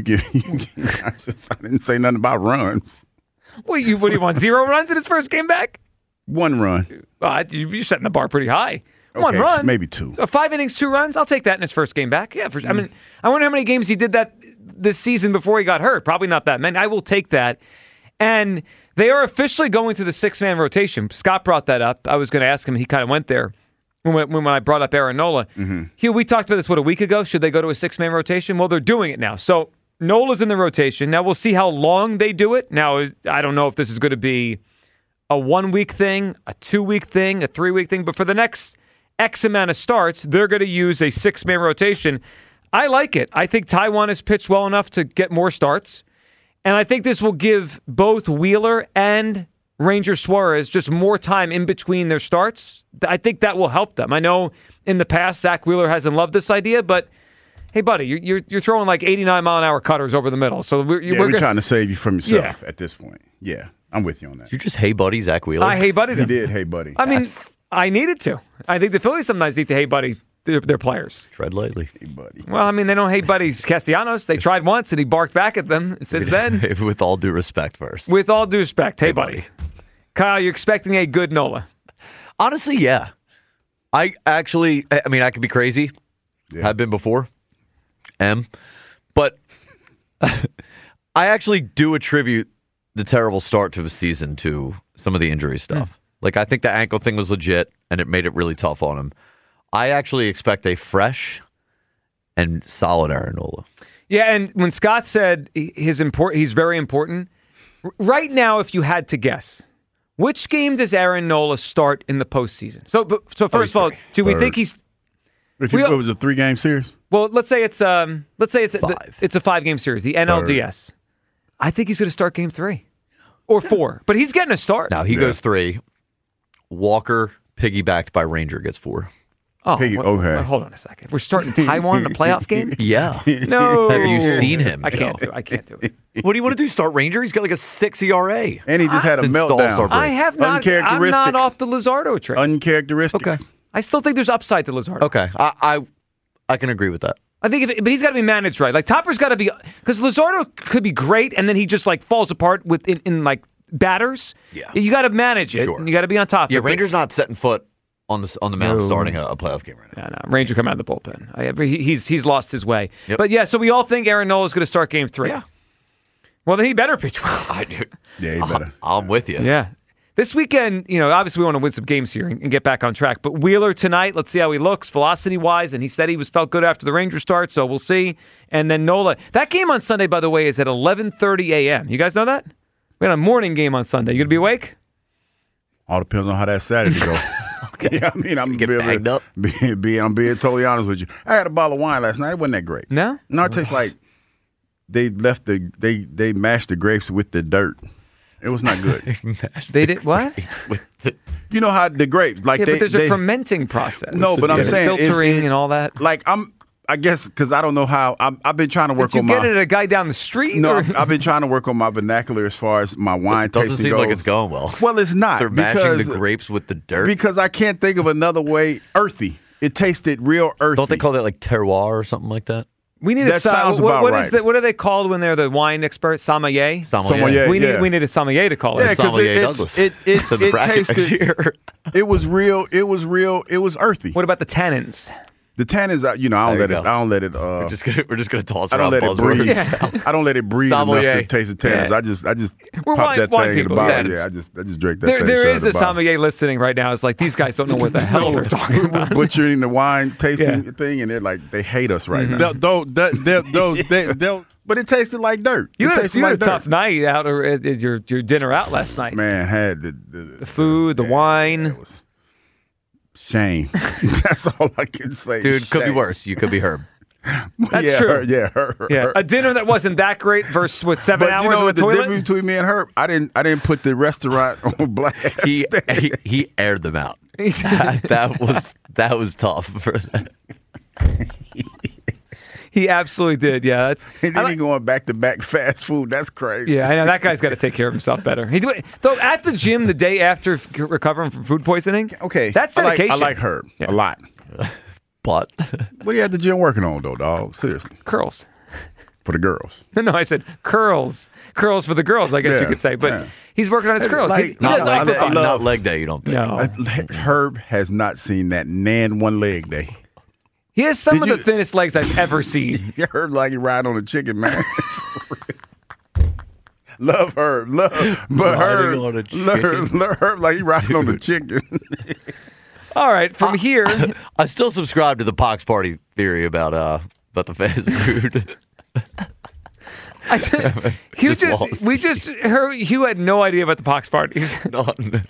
didn't say nothing about runs. What do you want? 0 runs in his first game back? 1 run. You're setting the bar pretty high. Okay, 1 run, maybe 2. So 5 innings, 2 runs. I'll take that in his first game back. Yeah, I mean, I wonder how many games he did that this season before he got hurt. Probably not that many. I will take that. And they are officially going to the 6-man rotation. Scott brought that up. I was going to ask him. He kind of went there. when I brought up Aaron Nola. Hugh, we talked about this, a week ago? Should they go to a 6-man rotation? Well, they're doing it now. So Nola's in the rotation. Now we'll see how long they do it. Now, I don't know if this is going to be a 1-week thing, a 2-week thing, a 3-week thing, but for the next X amount of starts, they're going to use a 6-man rotation. I like it. I think Taijuan has pitched well enough to get more starts, and I think this will give both Wheeler and Ranger Suarez just more time in between their starts. I think that will help them. I know in the past Zach Wheeler hasn't loved this idea, but hey, buddy, you're throwing like 89-mile-an-hour cutters over the middle. So we're trying to save you from yourself at this point. Yeah, I'm with you on that. You just hey buddy Zach Wheeler? I hey buddy. He did hey buddy. I mean, I needed to. I think the Phillies sometimes need to hey buddy their players. Tread lightly. Hey buddy. Well, I mean, they don't hey buddies Castellanos. They tried once and he barked back at them. And since then, with all due respect, first. With all due respect, hey buddy. Kyle, you're expecting a good Nola? Honestly, yeah. I mean, I could be crazy. Yeah. Have been before. But I actually do attribute the terrible start to the season to some of the injury stuff. Like, I think the ankle thing was legit, and it made it really tough on him. I actually expect a fresh and solid Aaron Nola. Yeah, and when Scott said he's very important, right now, if you had to guess, which game does Aaron Nola start in the postseason? So first of all, do we think he's... It was a 3-game series? Well, let's say it's a 5-game series, the NLDS. I think he's going to start game 3 or 4, but he's getting a start. Now, he goes 3. Walker, piggybacked by Ranger, gets 4. Oh, okay. Hold on a second. We're starting Taijuan in a playoff game? Yeah. No. Have you seen him? I can't do it. What do you want to do? Start Ranger? He's got like a 6 ERA. And he just had a meltdown. I have not. I'm not off the Luzardo train. Uncharacteristic. Okay. I still think there's upside to Luzardo. Okay. I can agree with that. I think but he's got to be managed right. Like Topper's got to be, because Luzardo could be great and then he just like falls apart in like batters. Yeah. You got to manage it. Sure. You got to be on top of it. Yeah, Ranger's not setting foot on the mound starting a playoff game right now. No. Ranger come out of the bullpen. He's lost his way. Yep. But yeah, so we all think Aaron Nola is going to start game 3. Yeah. Well, then he better pitch well. I do. Yeah, he better. I'm with you. Yeah. This weekend, obviously we want to win some games here and get back on track. But Wheeler tonight, let's see how he looks velocity-wise. And he said he felt good after the Ranger start, so we'll see. And then Nola. That game on Sunday, by the way, is at 11:30 a.m. You guys know that? We had a morning game on Sunday. You going to be awake? All depends on how that Saturday goes. Okay. Yeah, I mean, I'm being totally honest with you. I had a bottle of wine last night. It wasn't that great. No? No, it tastes like they mashed the grapes with the dirt. It was not good. They did what? You know how the grapes but there's a fermenting process. No, but I'm saying filtering and all that. Like I guess because I don't know how I've been trying to work on my. Did you get it at a guy down the street? No, I've been trying to work on my vernacular as far as my wine tasting goes. Doesn't seem like it's going well. Well, it's not. They're mashing the grapes with the dirt. Because I can't think of another way. Earthy. It tasted real earthy. Don't they call that like terroir or something like that? We need sounds about right. What are they called when they're the wine experts? Sommelier. Sommelier. We need a sommelier to call it. Yeah, Sommelier Douglas. It tasted. It was real. It was earthy. What about the tannins? The tannins, I don't let it. We're just gonna toss. I don't let it breathe. Yeah. I don't let it breathe enough to taste the tannins. Yeah. I just pop that thing in the bottle. Yeah, I just drink that. There is a sommelier listening right now. It's like these guys don't know what the hell they're talking about. Butchering the wine tasting thing, and they're like they hate us right now. They'll. But it tasted like dirt. You had a tough night out at your dinner out last night. Man, had the food, the wine. Shame. That's all I can say. Dude, could be worse. You could be Herb. That's true. Herb. A dinner that wasn't that great versus with 7 hours in the toilet. The difference between me and Herb, I didn't put the restaurant on blast. He aired them out. That was tough for them. He absolutely did, yeah. And then he going back-to-back fast food. That's crazy. Yeah, I know. That guy's got to take care of himself better. Though at the gym the day after recovering from food poisoning, okay, that's dedication. I like Herb a lot. But what are you at the gym working on, though, dog? Seriously. Curls. For the girls. No, I said curls. Curls for the girls, I guess you could say. But he's working on his curls. He does not leg day, you don't think? No. Herb has not seen that Nan one leg day. He has some of the thinnest legs I've ever seen. You heard like he ride on a chicken, man. Love Herb, but Herb like he riding on a chicken. All right, from here, I still subscribe to the pox party theory about the fast food. Hugh had no idea about the pox parties. None.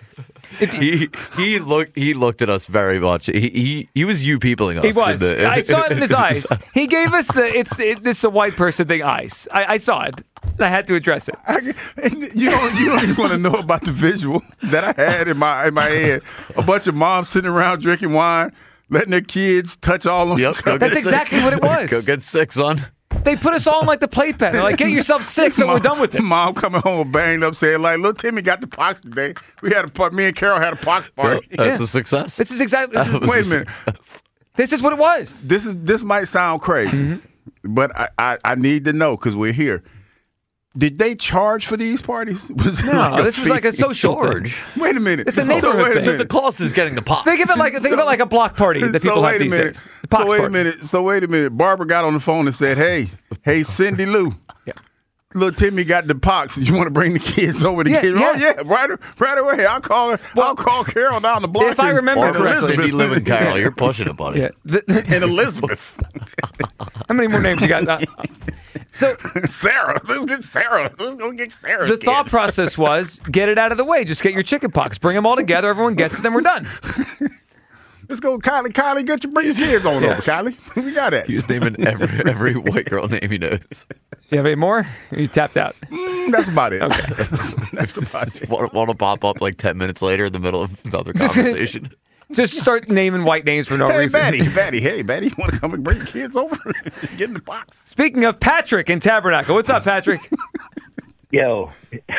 He looked at us very much. He was you peopling us. He was. I saw it in his eyes. He gave us this is a white person thing eyes. I saw it. I had to address it. You don't even want to know about the visual that I had in my head. A bunch of moms sitting around drinking wine, letting their kids touch all of them. Yep, that's exactly what it was. Go get sick, son. They put us all in like the playpen. They're like, get yourself sick so we're done with it. Mom coming home banged up saying, like, little Timmy got the pox today. Me and Carol had a pox party. That's a success. This is exactly. Wait a minute. This is what it was. This might sound crazy, but I need to know because we're here. Did they charge for these parties? No, this was like a social charge. Wait a minute. It's a neighborhood thing. The cost is getting the pox. Think of it like a block party that people have these days. So wait a minute. Barbara got on the phone and said, "Hey, Cindy Lou, little Timmy got the pox. You want to bring the kids over to get him?" Oh yeah, right away. I'll call her. I'll call Carol down the block. If I remember correctly, Cindy Lou and Carol, you're pushing it, buddy. Yeah. And Elizabeth. How many more names you got? So Sarah, let's get Sarah. Let's go get Sarah's The thought process was get it out of the way. Just get your chicken pox. Bring them all together. Everyone gets it. Then we're done. Let's go, Kylie. Kylie, get your bring your kids on over, Kylie. We got that. He was naming every white girl name he knows. You have any more? You tapped out. That's about it. Okay. That's about it. Want to pop up like 10 minutes later in the middle of another conversation. Just start naming white names for no reason. Betty, you want to come and bring your kids over? Get in the box. Speaking of Patrick in Tabernacle, what's up, Patrick? Yo,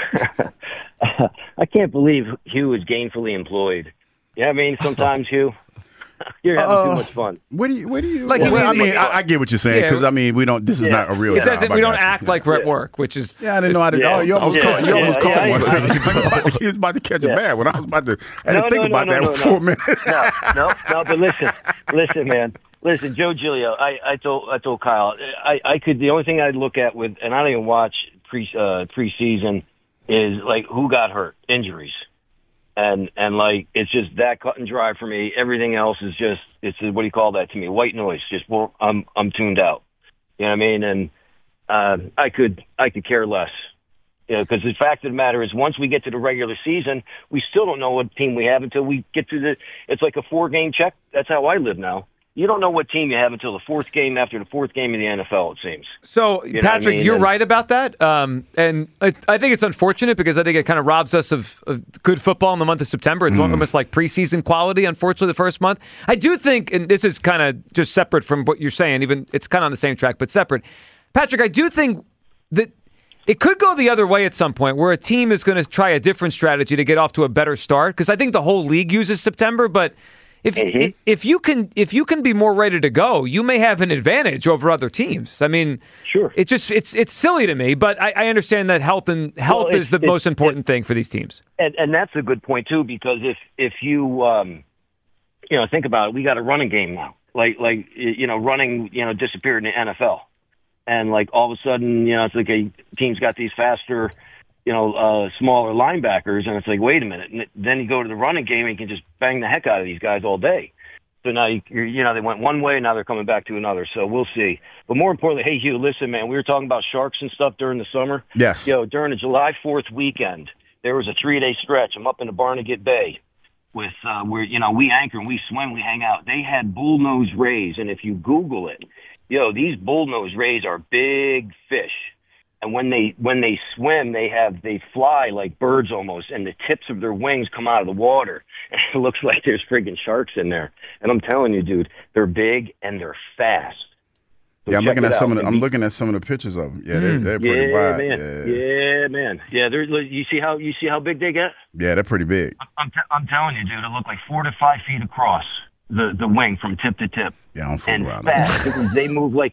I can't believe Hugh is gainfully employed. You know what I mean? Sometimes, Hugh, you're having too much fun. What do you? Like, I get what you're saying because we don't. This is not a real. It doesn't. We don't act like we're at work, which is. Yeah, I didn't know how to. Oh, you almost caught. You almost caught. He was about to catch a bad when I was about to. I had to think about that for a minute. No. But listen, man. Listen, Joe Giglio. I told Kyle. I could. The only thing I'd look at with, and I don't even watch preseason, is like who got hurt, injuries. And like, it's just that cut and dry for me. Everything else is just, it's what do you call that to me? White noise. Just, well, I'm tuned out. You know what I mean? And, I could care less. You know, because the fact of the matter is once we get to the regular season, we still don't know what team we have until we get to it's like a 4-game check. That's how I live now. You don't know what team you have until the fourth game after the fourth game in the NFL, it seems. So, Patrick, you're right about that. And I think it's unfortunate because I think it kind of robs us of good football in the month of September. It's almost like preseason quality, unfortunately, the first month. I do think, and this is kind of just separate from what you're saying, even it's kind of on the same track, but separate. Patrick, I do think that it could go the other way at some point where a team is going to try a different strategy to get off to a better start because I think the whole league uses September, but if you can be more ready to go, you may have an advantage over other teams. I mean, sure. It's silly to me, but I understand that health is the most important thing for these teams. And that's a good point too, because if you think about it, we got a running game now. Like running disappeared in the NFL, and like all of a sudden it's like a team's got these faster. Smaller linebackers, and it's like, wait a minute. And then you go to the running game and you can just bang the heck out of these guys all day. So now, they went one way, and now they're coming back to another. So we'll see. But more importantly, hey, Hugh, listen, man, we were talking about sharks and stuff during the summer. Yes. During the July 4th weekend, there was a 3-day stretch. I'm up in the Barnegat Bay with where, we anchor and we swim, we hang out. They had bullnose rays, and if you Google it, these bullnose rays are big fish. And when they swim, they fly like birds almost, and the tips of their wings come out of the water. And it looks like there's friggin' sharks in there. And I'm telling you, dude, they're big and they're fast. So I'm looking at some of the pictures of them. Yeah, they're pretty wide. Man. Yeah, man. Yeah, you see how big they get? Yeah, they're pretty big. I'm telling you, dude, it looked like 4 to 5 feet across the wing from tip to tip. Yeah, I'm fooling around. Fast. They move like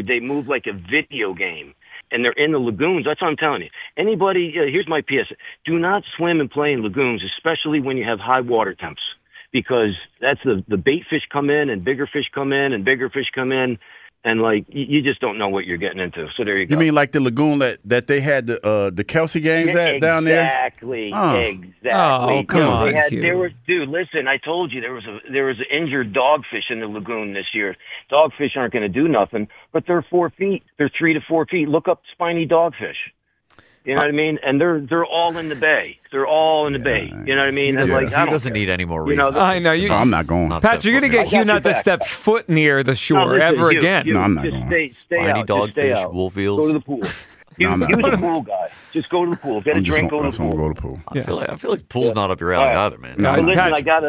a video game. And they're in the lagoons. That's what I'm telling you. Anybody, here's my PS. Do not swim and play in lagoons, especially when you have high water temps, because that's the bait fish come in and bigger fish come in and bigger fish come in. And, like, you just don't know what you're getting into. So there you go. You mean like the lagoon that they had the Kelsey games at down there? Exactly. Oh, come on, dude, listen, I told you there was an injured dogfish in the lagoon this year. Dogfish aren't going to do nothing, but they're 4 feet. They're 3 to 4 feet. Look up spiny dogfish. You know what I mean? And they're all in the bay. They're all in the bay. You know what I mean? Yeah. Like, he doesn't need any more reason. I know. I'm not going. Pat, you're going to get Hugh not to step foot near the shore ever again. No, I'm not going. Stay out. Dogfish, wolf eels. Go to the pool. He was a pool guy. Just go to the pool. Get a drink. Go to the pool. Go to the pool. I feel like pool's not up your alley either, man. No, listen, I got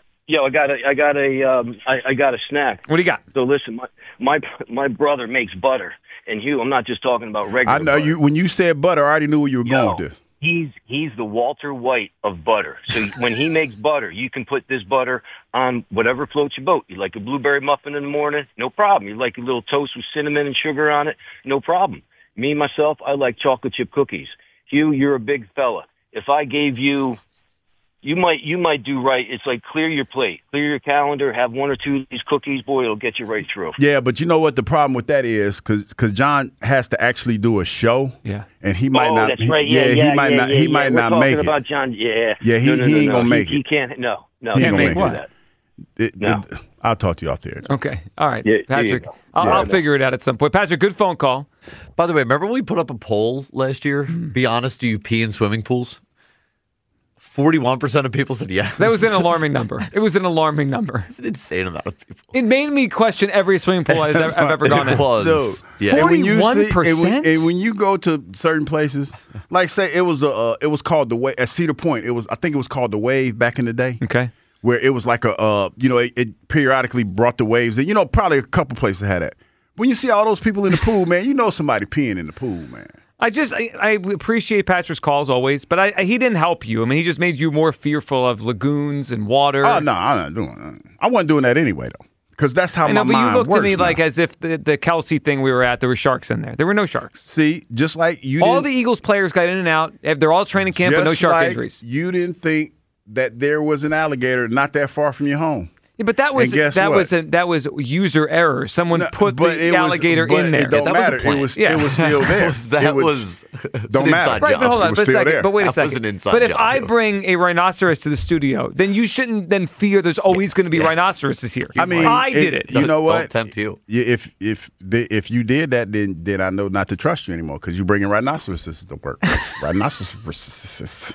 a snack. What do you got? So listen, my brother makes butter. And Hugh, I'm not just talking about regular. I know butter. you. When you said butter, I already knew where you were going with this. He's the Walter White of butter. So when he makes butter, you can put this butter on whatever floats your boat. You like a blueberry muffin in the morning? No problem. You like a little toast with cinnamon and sugar on it? No problem. Me, myself, I like chocolate chip cookies. Hugh, you're a big fella. If I gave you, you might do right. It's like clear your plate, clear your calendar, have one or two of these cookies. Boy, it'll get you right through. Yeah, but you know what the problem with that is? Because John has to actually do a show. Yeah. And he might not. That's right. He might not make it. We're talking about John. Yeah. Yeah, he ain't going to make it. He can't. No. He Can't make that. I'll talk to you off the air. Okay. All right. Yeah, Patrick, I'll figure it out at some point. Patrick, good phone call. By the way, remember when we put up a poll last year? Be honest, do you pee in swimming pools? 41% of people said yes. That was an alarming number. It was an alarming number. It's an insane amount of people. It made me question every swimming pool I've ever gone in. It was. Yeah. 41%? And when you go to certain places, like say it was called the Wave at Cedar Point. I think it was called the Wave back in the day. Okay. Where it was like it periodically brought the waves in. Probably a couple places had that. When you see all those people in the pool, man, you know somebody peeing in the pool, man. I appreciate Patrick's calls always, but he didn't help you. I mean, he just made you more fearful of lagoons and water. Oh, no, I'm not doing that. I wasn't doing that anyway, though, because that's how my mind works. But you looked at me now. like as if the Kelsey thing we were at, there were sharks in there. There were no sharks. See, just like you all the Eagles players got in and out. They're all training camp, but no shark injuries. You didn't think that there was an alligator not that far from your home. Yeah, but that was user error. Someone put the alligator in there. It don't matter. It was still there. Don't matter. Right, but hold on. But wait a second. Was an inside but if job. I bring a rhinoceros to the studio, then you shouldn't then fear there's always going to be rhinoceroses here. I mean, I did it. You know what? Don't tempt you. If you did that, then I know not to trust you anymore because you're bringing rhinoceroses to work. Rhinoceroses.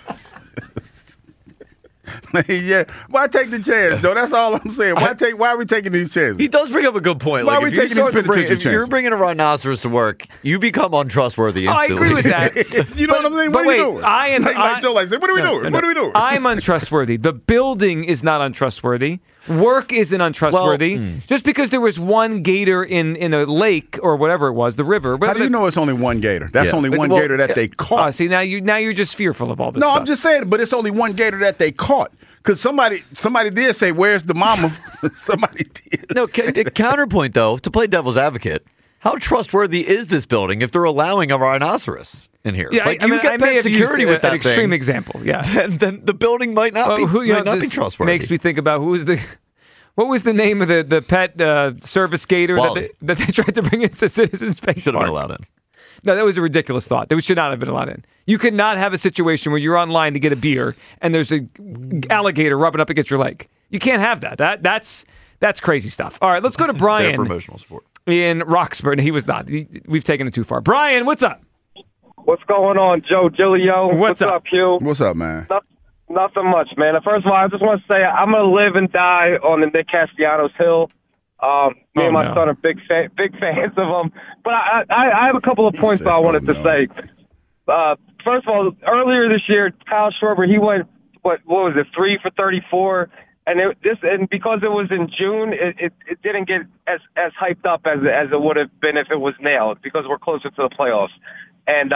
Yeah, why take the chance, Joe? That's all I'm saying. Why are we taking these chances? He does bring up a good point. Why are we taking these penitentiary chances? If you're bringing a rhinoceros to work, you become untrustworthy instantly. I agree with that. You know what I mean? What are you doing? Like Joe said, what are we doing? What are we doing? I'm untrustworthy. The building is not untrustworthy. Work isn't untrustworthy. Just because there was one gator in a lake or whatever it was, the river. How do you know it's only one gator? That's only one gator that they caught. See, now you're just fearful of all this stuff. No, I'm just saying, but it's only one gator that they caught. Because somebody did say, "Where's the mama?" Somebody did. No, counterpoint though, to play devil's advocate, how trustworthy is this building if they're allowing a rhinoceros in here? Yeah, like you get pet security with that extreme example. Yeah, then the building might not be trustworthy. Makes me think about what was the name of the pet service gator that they tried to bring into Citizens Bank? Should have been allowed in. No, that was a ridiculous thought. That should not have been allowed in. You could not have a situation where you're online to get a beer and there's an alligator rubbing up against your leg. You can't have that. That's crazy stuff. All right, let's go to Brian. For emotional support. In Roxbury. No, he was not. We've taken it too far. Brian, what's up? What's going on, Joe Giglio? What's up, Hugh? What's up, man? Nothing much, man. First of all, I just want to say I'm going to live and die on the Nick Castellanos hill. Me and my son are big fans of him. But I have a couple of points I wanted to say. First of all, earlier this year, Kyle Schwarber, he went, what was it, 3 for 34, and because it was in June, it didn't get as hyped up as it would have been if it was nailed because we're closer to the playoffs. And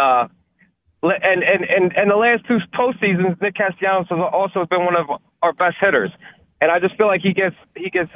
the last two postseasons, Nick Castellanos has also been one of our best hitters, and I just feel like he gets.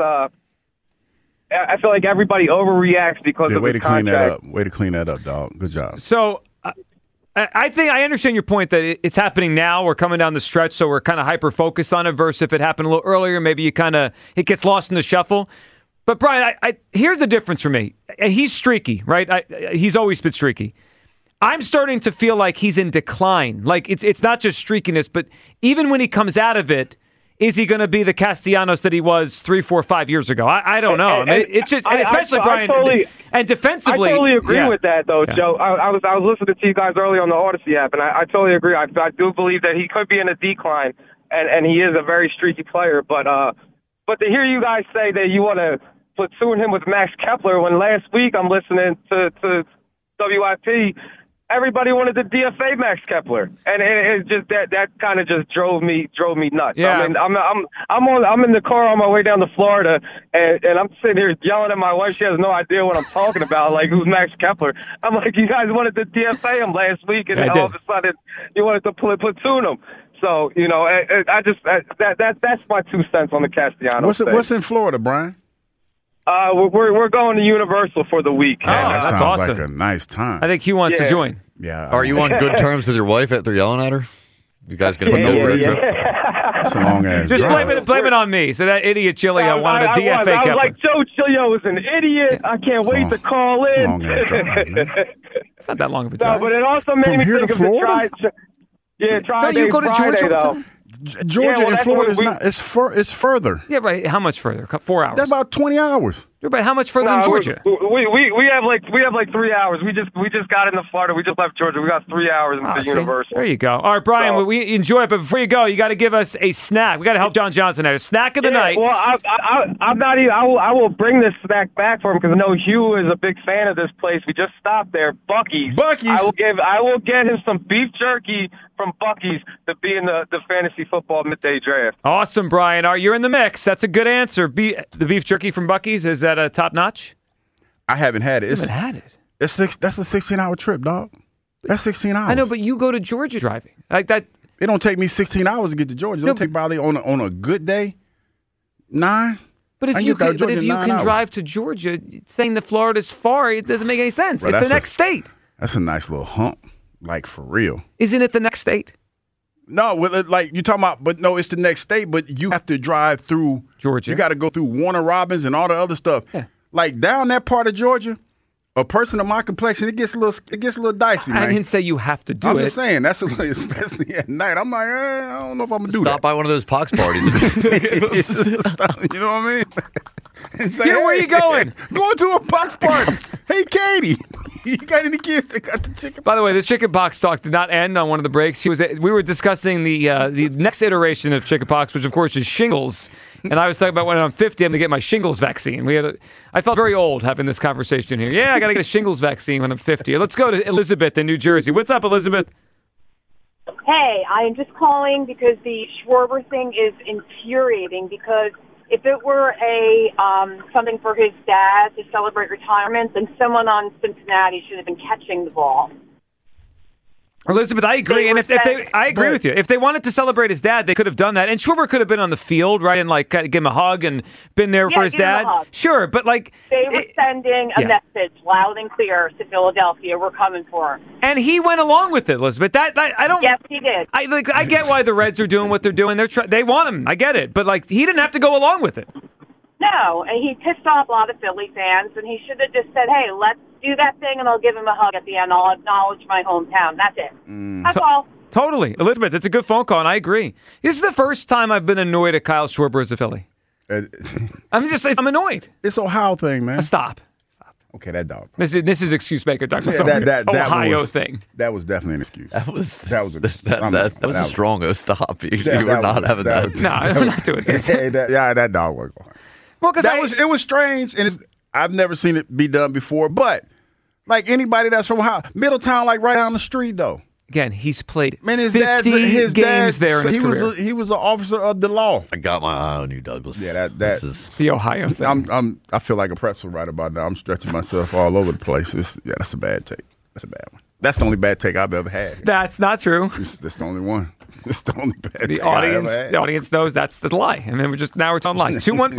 I feel like everybody overreacts because of his contract. Way to clean that up, dog. Good job. So, I think I understand your point that it's happening now. We're coming down the stretch, so we're kind of hyper-focused on it versus if it happened a little earlier, maybe it gets lost in the shuffle. But, Brian, here's the difference for me. He's streaky, right? He's always been streaky. I'm starting to feel like he's in decline. Like, it's not just streakiness, but even when he comes out of it, is he going to be the Castellanos that he was 3, 4, 5 years ago? I don't know. It's just, especially Brian, and defensively. I totally agree with that, though, Yeah. Joe. I was listening to you guys early on the Odyssey app, and I totally agree. I do believe that he could be in a decline, and he is a very streaky player. But to hear you guys say that you want to platoon him with Max Kepler, when last week I'm listening to WIP. Everybody wanted to DFA Max Kepler, and it just that kind of just drove me nuts. Yeah. I mean, I'm in the car on my way down to Florida, and I'm sitting here yelling at my wife. She has no idea what I'm talking about. Like, who's Max Kepler? I'm like, you guys wanted to DFA him last week, and all of a sudden you wanted to platoon him. So that's my 2 cents on the Castellanos. What's in Florida, Brian? We're going to Universal for the week. That that's sounds awesome. like a nice time. I think he wants to join. Yeah. Are you on good terms with your wife after yelling at her? You guys going to go over it? That's a long ass Just drive. blame it on me. So that idiot Chilio wanted to DFA I Kepler. was like, Joe Chilio is an idiot. I can't wait to call in. It's not that long of a No, drive. but it also made From me here think to of the Florida? try Don't you go to Friday, Georgia all the though. time? Georgia and that's Florida what is not. It's further. Yeah, right. How much further? 4 hours. That's about 20 hours. But how much further than Georgia? We have like 3 hours. We just got into Florida. We just left Georgia. We got 3 hours into See? Universal. There you go. All right, Brian, So- we enjoy it, but before you go, you got to give us a snack. We got to help John Johnson out. A snack of the night. Well, I'm not even. I will bring this snack back for him because I know Hugh is a big fan of this place. We just stopped there, Buc-ee's. I will get him some beef jerky from Buc-ee's to be in the fantasy football midday draft. Awesome, Brian. All right, you're in the mix. That's a good answer. The beef jerky from Buc-ee's, is that a top notch? I haven't had it. You haven't had it. That's a 16-hour trip, dog. That's 16 hours. I know, but you go to Georgia driving like that. It don't take me 16 hours to get to Georgia. It'll take probably on a good day 9. But if you can drive to Georgia, saying that Florida's far, it doesn't make any sense. Bro, it's the next state. That's a nice little hump, like for real. Isn't it the next state? No, like you're talking about, but no, it's the next state. But you have to drive through Georgia. You got to go through Warner Robins and all the other stuff. Yeah. Like down that part of Georgia, a person of my complexion, it gets a little dicey, man. I didn't say you have to do it. I'm just saying that's especially at night. I'm like, I don't know if I'm gonna do that. Stop by one of those Pox parties. You know what I mean? Say, Where are you going? Going to a Pox party. Hey, Katie, you got any kids that got the chicken? By the way, this chicken pox talk did not end on one of the breaks. We were discussing the next iteration of chicken pox, which of course is shingles. And I was talking about when I'm 50, I'm going to get my shingles vaccine. I felt very old having this conversation here. Yeah, I got to get a shingles vaccine when I'm 50. Let's go to Elizabeth in New Jersey. What's up, Elizabeth? Hey, I'm just calling because the Schwarber thing is infuriating because if it were something for his dad to celebrate retirement, then someone on Cincinnati should have been catching the ball. Elizabeth, I agree, and I agree with you. If they wanted to celebrate his dad, they could have done that. And Schwarber could have been on the field, right, and like give him a hug and been there for his dad. Sure, but like they were sending a message loud and clear to Philadelphia. We're coming for him. And he went along with it, Elizabeth. I don't. Yes, he did. I get why the Reds are doing what they're doing. They want him. I get it, but like he didn't have to go along with it. No, and he pissed off a lot of Philly fans, and he should have just said, hey, let's do that thing, and I'll give him a hug at the end. I'll acknowledge my hometown. That's it. That's all. Totally. Elizabeth, it's a good phone call, and I agree. This is the first time I've been annoyed at Kyle Schwarber as a Philly. I'm annoyed. It's Ohio thing, man. Stop. Okay, that dog. This is excuse maker talking Yeah, about Ohio thing. That was definitely an excuse. That was a strong stop. You were not having that. No, I'm not doing this. That dog was going. Well, it was strange, and I've never seen it be done before. But like anybody that's from Ohio, Middletown, like right down the street, though. Again, he's played 50 games there in his career. He was an officer of the law. I got my eye on you, Douglas. Yeah, this is the Ohio thing. I feel like a pretzel right about now. I'm stretching myself all over the place. That's a bad take. That's a bad one. That's the only bad take I've ever had. That's not true. That's the only one. It's the only bad The audience knows that's the lie. And then now it's on lies.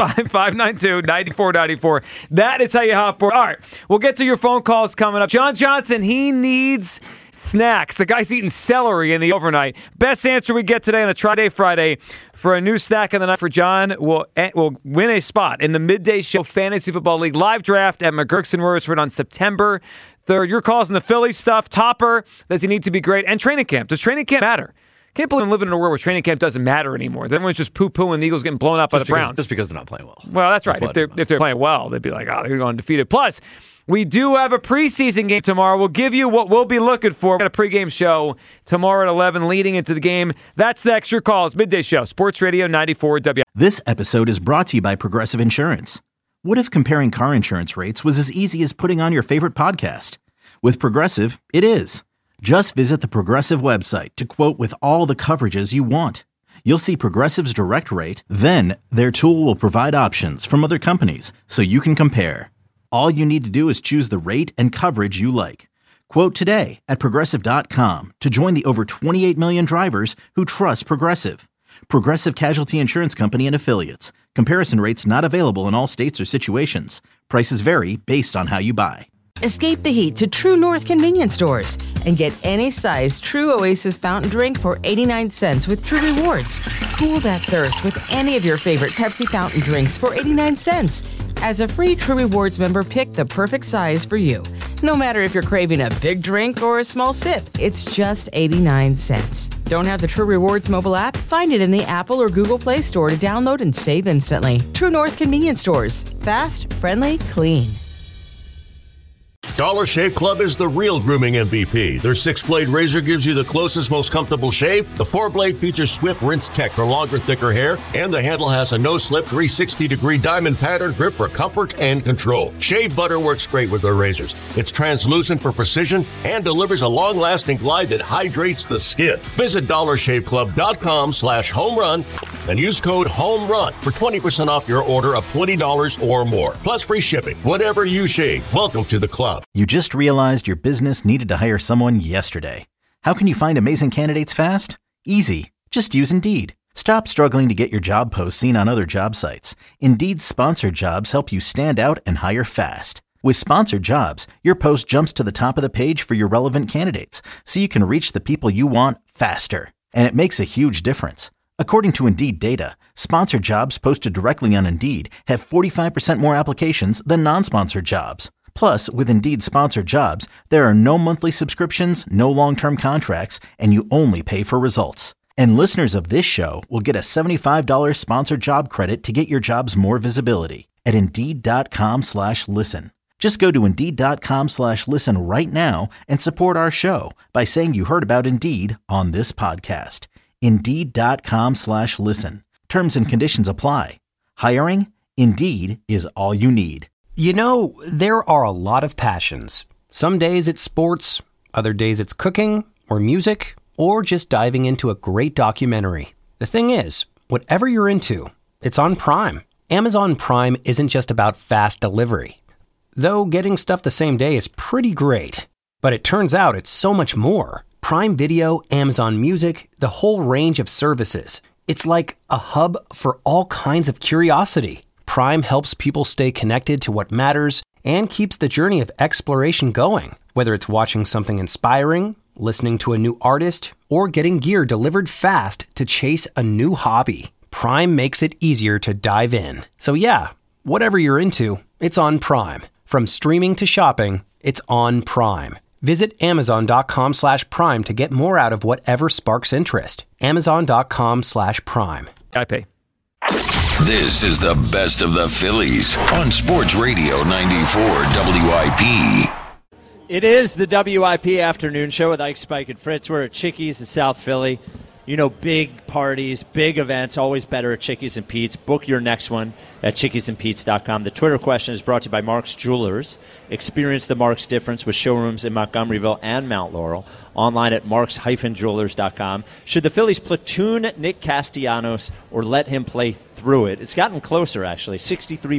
215-592-9494. That is how you hop board. All right, we'll get to your phone calls coming up. John Johnson, he needs snacks. The guy's eating celery in the overnight. Best answer we get today on a Try-Day Friday for a new snack of the night for John will win a spot in the Midday Show Fantasy Football League live draft at McGurk's in Royersford on September 3rd. Your calls on the Philly stuff. Topper, does he need to be great? And training camp. Does training camp matter? Can't believe I'm living in a world where training camp doesn't matter anymore. Everyone's just poo-pooing the Eagles getting blown up by the Browns. Just because they're not playing well. Well, that's right. If they're playing well, they'd be like, oh, they're going undefeated. Plus, we do have a preseason game tomorrow. We'll give you what we'll be looking for. We've got a pregame show tomorrow at 11 leading into the game. That's next. Your calls. Midday Show. Sports Radio 94 W. This episode is brought to you by Progressive Insurance. What if comparing car insurance rates was as easy as putting on your favorite podcast? With Progressive, it is. Just visit the Progressive website to quote with all the coverages you want. You'll see Progressive's direct rate, then their tool will provide options from other companies so you can compare. All you need to do is choose the rate and coverage you like. Quote today at Progressive.com to join the over 28 million drivers who trust Progressive. Progressive Casualty Insurance Company and Affiliates. Comparison rates not available in all states or situations. Prices vary based on how you buy. Escape the heat to True North convenience stores and get any size True Oasis fountain drink for 89 cents with True Rewards. Cool that thirst with any of your favorite Pepsi fountain drinks for 89 cents. As a free True Rewards member, pick the perfect size for you. No matter if you're craving a big drink or a small sip, it's just 89 cents. Don't have the True Rewards mobile app? Find it in the Apple or Google Play Store to download and save instantly. True North convenience stores. Fast, friendly, clean. Dollar Shave Club is the real grooming MVP. Their 6-blade razor gives you the closest, most comfortable shave. The 4-blade features swift rinse tech for longer, thicker hair, and the handle has a no-slip 360-degree diamond pattern grip for comfort and control. Shave butter works great with their razors. It's translucent for precision and delivers a long-lasting glide that hydrates the skin. Visit DollarShaveClub.com/homerun and use code HOMERUN for 20% off your order of $20 or more. Plus free shipping. Whatever you shave, welcome to the club. You just realized your business needed to hire someone yesterday. How can you find amazing candidates fast? Easy. Just use Indeed. Stop struggling to get your job posts seen on other job sites. Indeed's sponsored jobs help you stand out and hire fast. With sponsored jobs, your post jumps to the top of the page for your relevant candidates, so you can reach the people you want faster. And it makes a huge difference. According to Indeed data, sponsored jobs posted directly on Indeed have 45% more applications than non-sponsored jobs. Plus, with Indeed sponsored jobs, there are no monthly subscriptions, no long-term contracts, and you only pay for results. And listeners of this show will get a $75 sponsored job credit to get your jobs more visibility at Indeed.com/listen. Just go to Indeed.com/listen right now and support our show by saying you heard about Indeed on this podcast. Indeed.com/listen. Terms and conditions apply. Hiring? Indeed is all you need. You know, there are a lot of passions. Some days it's sports, other days it's cooking or music, or just diving into a great documentary. The thing is, whatever you're into, it's on Prime. Amazon Prime isn't just about fast delivery. Though getting stuff the same day is pretty great. But it turns out it's so much more. Prime Video, Amazon Music, the whole range of services. It's like a hub for all kinds of curiosity. Prime helps people stay connected to what matters and keeps the journey of exploration going. Whether it's watching something inspiring, listening to a new artist, or getting gear delivered fast to chase a new hobby, Prime makes it easier to dive in. So yeah, whatever you're into, it's on Prime. From streaming to shopping, it's on Prime. Visit Amazon.com/Prime to get more out of whatever sparks interest. Amazon.com/Prime. I pay. This is the best of the Phillies on Sports Radio 94 WIP. It is the WIP afternoon show with Ike, Spike, and Fritz. We're at Chickies in South Philly. You know, big parties, big events, always better at Chickies and Pete's. Book your next one at chickiesandpete's.com. The Twitter question is brought to you by Mark's Jewelers. Experience the Mark's difference with showrooms in Montgomeryville and Mount Laurel. Online at marks-jewelers.com. Should the Phillies platoon Nick Castellanos or let him play through it? It's gotten closer, actually.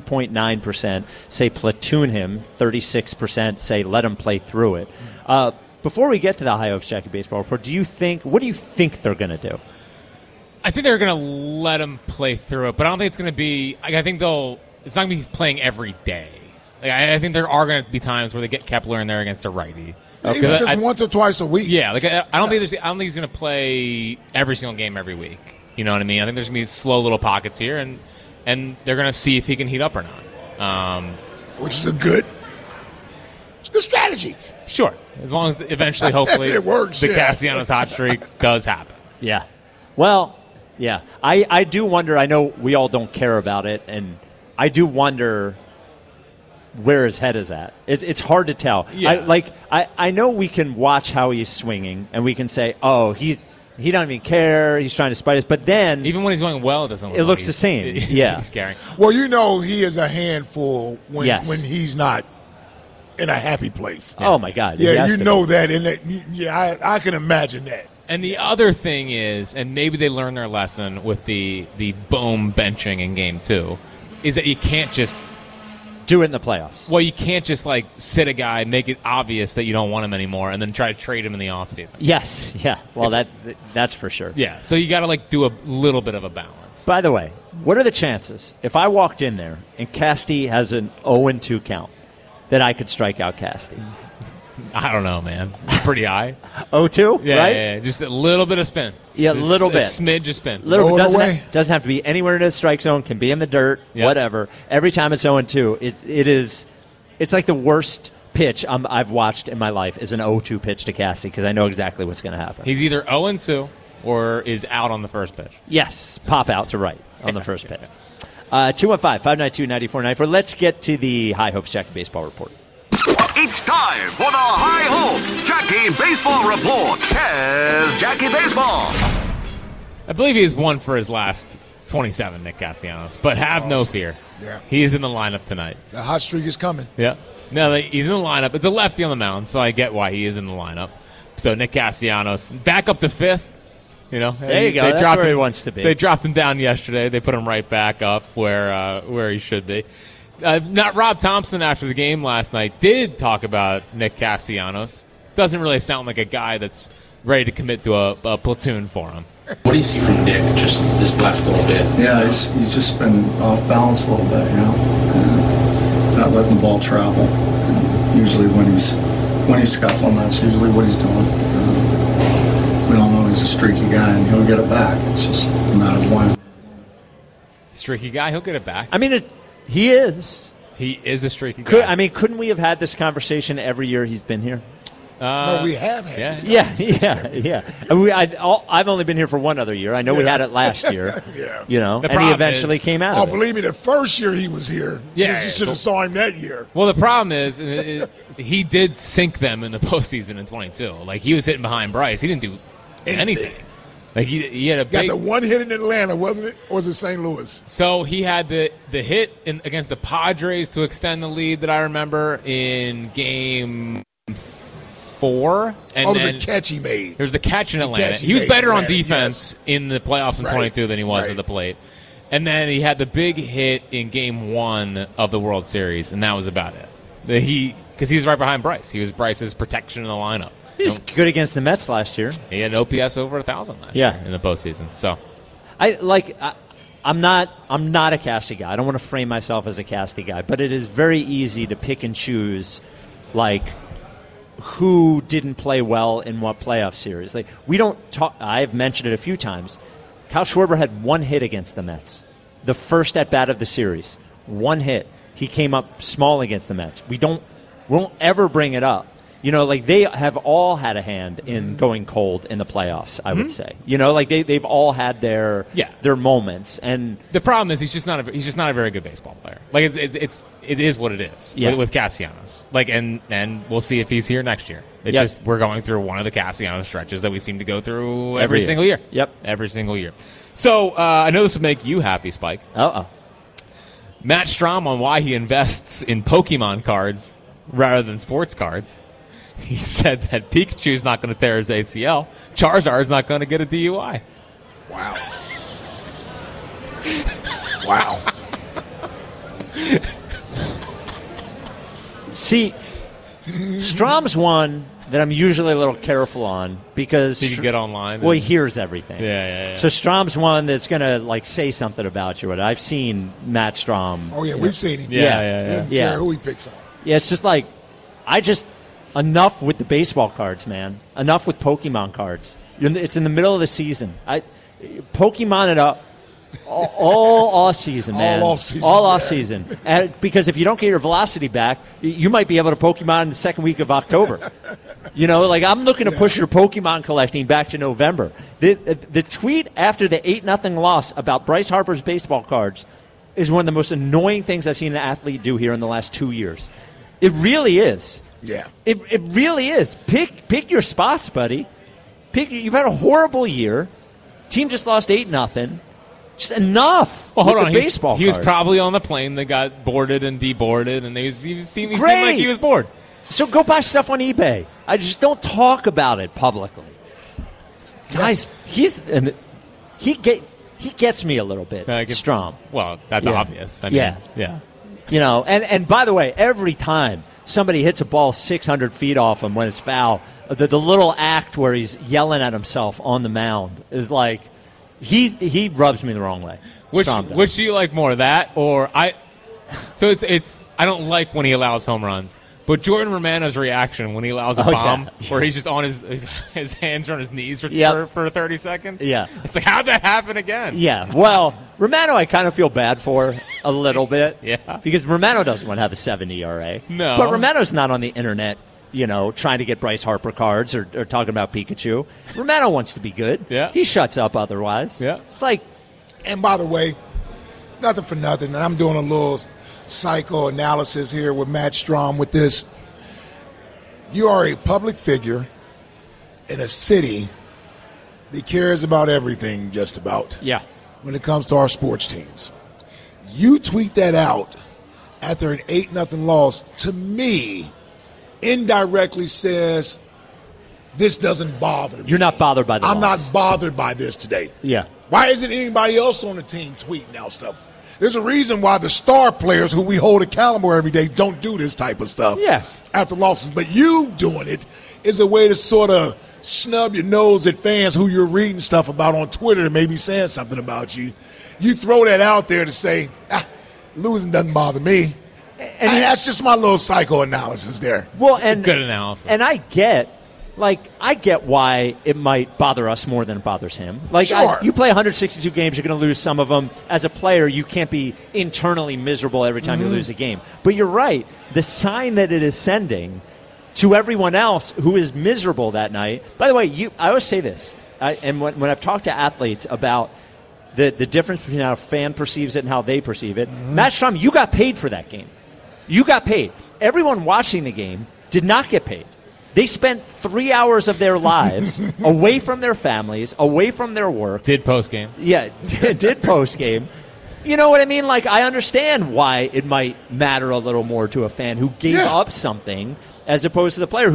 63.9% say platoon him. 36% say let him play through it. Before we get to the High Hopes Jackie Baseball Report, what do you think they're going to do? I think they're going to let him play through it, but I don't think it's going to be. I think it's not going to be playing every day. I think there are going to be times where they get Kepler in there against a righty. Even just once or twice a week. Yeah, I don't think he's going to play every single game every week. You know what I mean? I think there's going to be slow little pockets here, and they're going to see if he can heat up or not. Which is a good strategy. Sure, as long as eventually, hopefully, it works. The Castellanos hot streak does happen. Yeah. Well, yeah. I do wonder. I know we all don't care about it, and I do wonder where his head is at. It's hard to tell. Yeah. I know we can watch how he's swinging, and we can say, oh, he doesn't even care. He's trying to spite us. But then, even when he's going well, it doesn't. It looks the same. Yeah, he's scary. Well, he is a handful when he's not in a happy place. Yeah. Oh my God! Yeah, you know that, and I can imagine that. And the other thing is, and maybe they learned their lesson with the Bohm benching in Game 2, is that you can't just do it in the playoffs. Well, you can't just sit a guy, make it obvious that you don't want him anymore, and then try to trade him in the offseason. Yes, yeah. Well, that's for sure. Yeah, so you got to do a little bit of a balance. By the way, what are the chances if I walked in there and Casty has an 0-2 count that I could strike out Casty? I don't know, man. Pretty high. 0-2, yeah, right? Yeah, just a little bit of spin. Yeah, a little bit. A smidge of spin. Little bit. Doesn't have to be anywhere in the strike zone. Can be in the dirt, whatever. Every time it's 0-2, it's like the worst pitch I've watched in my life is an 0-2 pitch to Casty because I know exactly what's going to happen. He's either 0-2 or is out on the first pitch. Yes, pop out to right on the first pitch. 215-592-9494. Let's get to the High Hopes Jackie Baseball Report. It's time for the High Hopes Jackie Baseball Report. Here's Jackie Baseball. I believe he has won for his last 27, Nick Castellanos. But have no fear. Yeah. He is in the lineup tonight. The hot streak is coming. Yeah. No, he's in the lineup. It's a lefty on the mound, so I get why he is in the lineup. So Nick Castellanos back up to fifth. There you go. That's where he wants to be. They dropped him down yesterday. They put him right back up where he should be. Not Rob Thompson after the game last night did talk about Nick Castellanos. Doesn't really sound like a guy that's ready to commit to a platoon for him. What do you see from Nick just this last little bit? Yeah, he's just been off balance a little bit, and not letting the ball travel. And usually when he's scuffling, that's usually what he's doing. We all know he's a streaky guy, and he'll get it back. It's just a matter of when. Streaky guy, he'll get it back. I mean, he is. He is a streaky guy. Couldn't we have had this conversation every year he's been here? No, we have had this Yeah. I've only been here for one other year. I know we had it last year. Yeah. And he eventually came out of it. Believe me, the first year he was here, you should have saw him that year. Well, the problem is he did sink them in the postseason in 22. He was hitting behind Bryce. He didn't do anything. He had a big... Got the one hit in Atlanta, wasn't it? Or was it St. Louis? So he had the hit against the Padres to extend the lead that I remember in Game 4. And there's a catch he made. There's the catch in Atlanta. He was better on defense in the playoffs in 22 than he was at the plate. And then he had the big hit in Game 1 of the World Series, and that was about it. Because he was right behind Bryce. He was Bryce's protection in the lineup. He was good against the Mets last year. He had an OPS over 1,000 last year in the postseason. So, I'm not a Casty guy. I don't want to frame myself as a Casty guy, but it is very easy to pick and choose, who didn't play well in what playoff series. We don't talk. I've mentioned it a few times. Kyle Schwarber had one hit against the Mets, the first at bat of the series. One hit. He came up small against the Mets. We won't ever bring it up. They have all had a hand in going cold in the playoffs, I would say. They've all had their moments. And the problem is he's just not a very good baseball player. It is what it is with Castellanos. And we'll see if he's here next year. We're going through one of the Castellanos stretches that we seem to go through every single year. Yep. Every single year. So I know this would make you happy, Spike. Matt Strom on why he invests in Pokemon cards rather than sports cards. He said that Pikachu's not going to tear his ACL. Charizard's not going to get a DUI. Wow. See, Strom's one that I'm usually a little careful on because you can get online. Well, he hears everything. Yeah. So Strom's one that's going to like say something about you. I've seen Matt Strom. Oh, yeah, we've seen him. Yeah. He don't care who he picks on. Yeah, it's just like, enough with the baseball cards, man. Enough with Pokemon cards. It's in the middle of the season. Pokemon it up all off season, man. All off season. All off season. And because if you don't get your velocity back, you might be able to Pokemon in the second week of October. I'm looking to push your Pokemon collecting back to November. The tweet after the 8-0 loss about Bryce Harper's baseball cards is one of the most annoying things I've seen an athlete do here in the last 2 years. It really is. Yeah. It really is. Pick your spots, buddy. You've had a horrible year. Team just lost 8-0. Just enough. Well, hold on. Baseball he was probably on the plane that got boarded and deboarded, and he seemed like he was bored. So go buy stuff on eBay. I just don't talk about it publicly. Guys, he gets me a little bit. Strom. Well, that's obvious. Yeah. And by the way, every time somebody hits a ball 600 feet off him when it's foul, the little act where he's yelling at himself on the mound is like, he rubs me the wrong way. Which do you like more, that or I? So it's I don't like when he allows home runs, but Jordan Romano's reaction when he allows a bomb where he's just on his hands are on his knees for 30 seconds. Yeah, it's like, how'd that happen again? Yeah, well, Romano I kind of feel bad for a little bit. Yeah, because Romano doesn't want to have a 7 ERA. No, but Romano's not on the internet, trying to get Bryce Harper cards or talking about Pikachu. Romano wants to be good. Yeah. He shuts up otherwise. Yeah. It's like... And by the way, nothing for nothing, and I'm doing a little psychoanalysis here with Matt Strom with this. You are a public figure in a city that cares about everything, just about. Yeah. When it comes to our sports teams. You tweet that out after an 8-0 loss, to me, indirectly says this doesn't bother me. You're not bothered by the I'm loss. not bothered by this today. Yeah. Why isn't anybody else on the team tweeting out stuff? There's a reason why the star players who we hold accountable every day don't do this type of stuff after losses. But you doing it is a way to sort of snub your nose at fans who you're reading stuff about on Twitter and maybe saying something about you. You throw that out there to say, losing doesn't bother me. And that's just my little psychoanalysis there. Well, and good analysis. And I get why it might bother us more than it bothers him. Sure. You play 162 games, you're going to lose some of them. As a player, you can't be internally miserable every time you lose a game. But you're right. The sign that it is sending to everyone else who is miserable that night. By the way, I always say this, and when I've talked to athletes about the difference between how a fan perceives it and how they perceive it, Matt Strom, you got paid for that game. You got paid. Everyone watching the game did not get paid. They spent 3 hours of their lives away from their families, away from their work. Did post-game. Yeah, did post-game. You know what I mean? I understand why it might matter a little more to a fan who gave up something as opposed to the player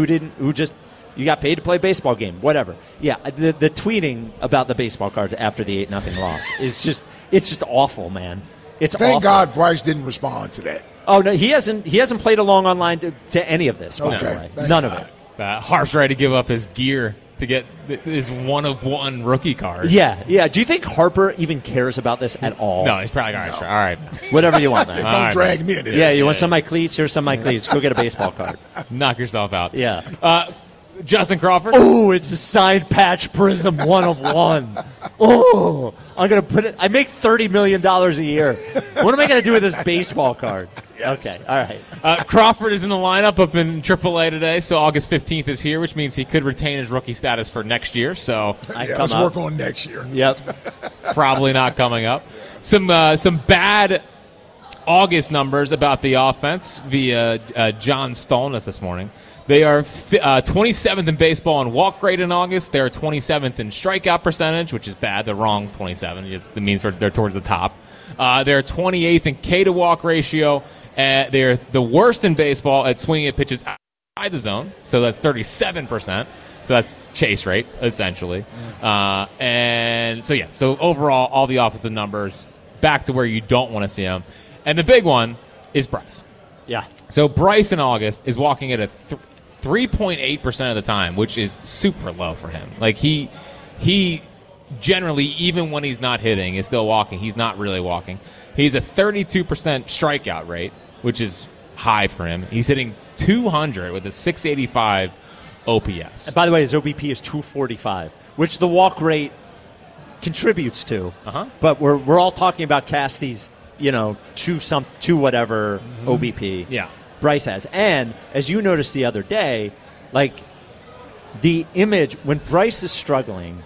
you got paid to play a baseball game, whatever. Yeah, the tweeting about the baseball cards after the 8-0 loss is it's just awful, man. It's Thank awful. God Bryce didn't respond to that. Oh no, he hasn't played along online to any of this. By the way. None of it. Harp's ready to give up his gear to get his one-of-one rookie card. Yeah. Do you think Harper even cares about this at all? No, he's probably like, all right. Whatever you want, man. Don't drag me into this. Yeah, you want some of my cleats? Here's some of my cleats. Go get a baseball card. Knock yourself out. Yeah. Justin Crawford. Oh, it's a signed patch Prism 1/1. Oh, I'm gonna put it. I make $30 million a year. What am I gonna do with this baseball card? Yes. Okay, all right. Crawford is in the lineup up in AAA today, so August 15th is here, which means he could retain his rookie status for next year. So let's work on next year. Yep. Probably not coming up. Some bad August numbers about the offense via John Stolness this morning. They are 27th in baseball in walk rate in August. They're 27th in strikeout percentage, which is bad. They're wrong 27. It means they're towards the top. They're 28th in K to walk ratio. They're the worst in baseball at swinging at pitches outside the zone. So that's 37%. So that's chase rate, essentially. So overall, all the offensive numbers back to where you don't want to see them. And the big one is Bryce. Yeah. So Bryce in August is walking at a 3.8% of the time, which is super low for him. Like he generally, even when he's not hitting, is still walking. He's not really walking. He's a 32% strikeout rate, which is high for him. He's hitting 200 with a 685 OPS. And by the way, his OBP is 245, which the walk rate contributes to. But we're all talking about Casty's, 2 whatever OBP. Yeah. Bryce has. And as you noticed the other day, like the image when Bryce is struggling,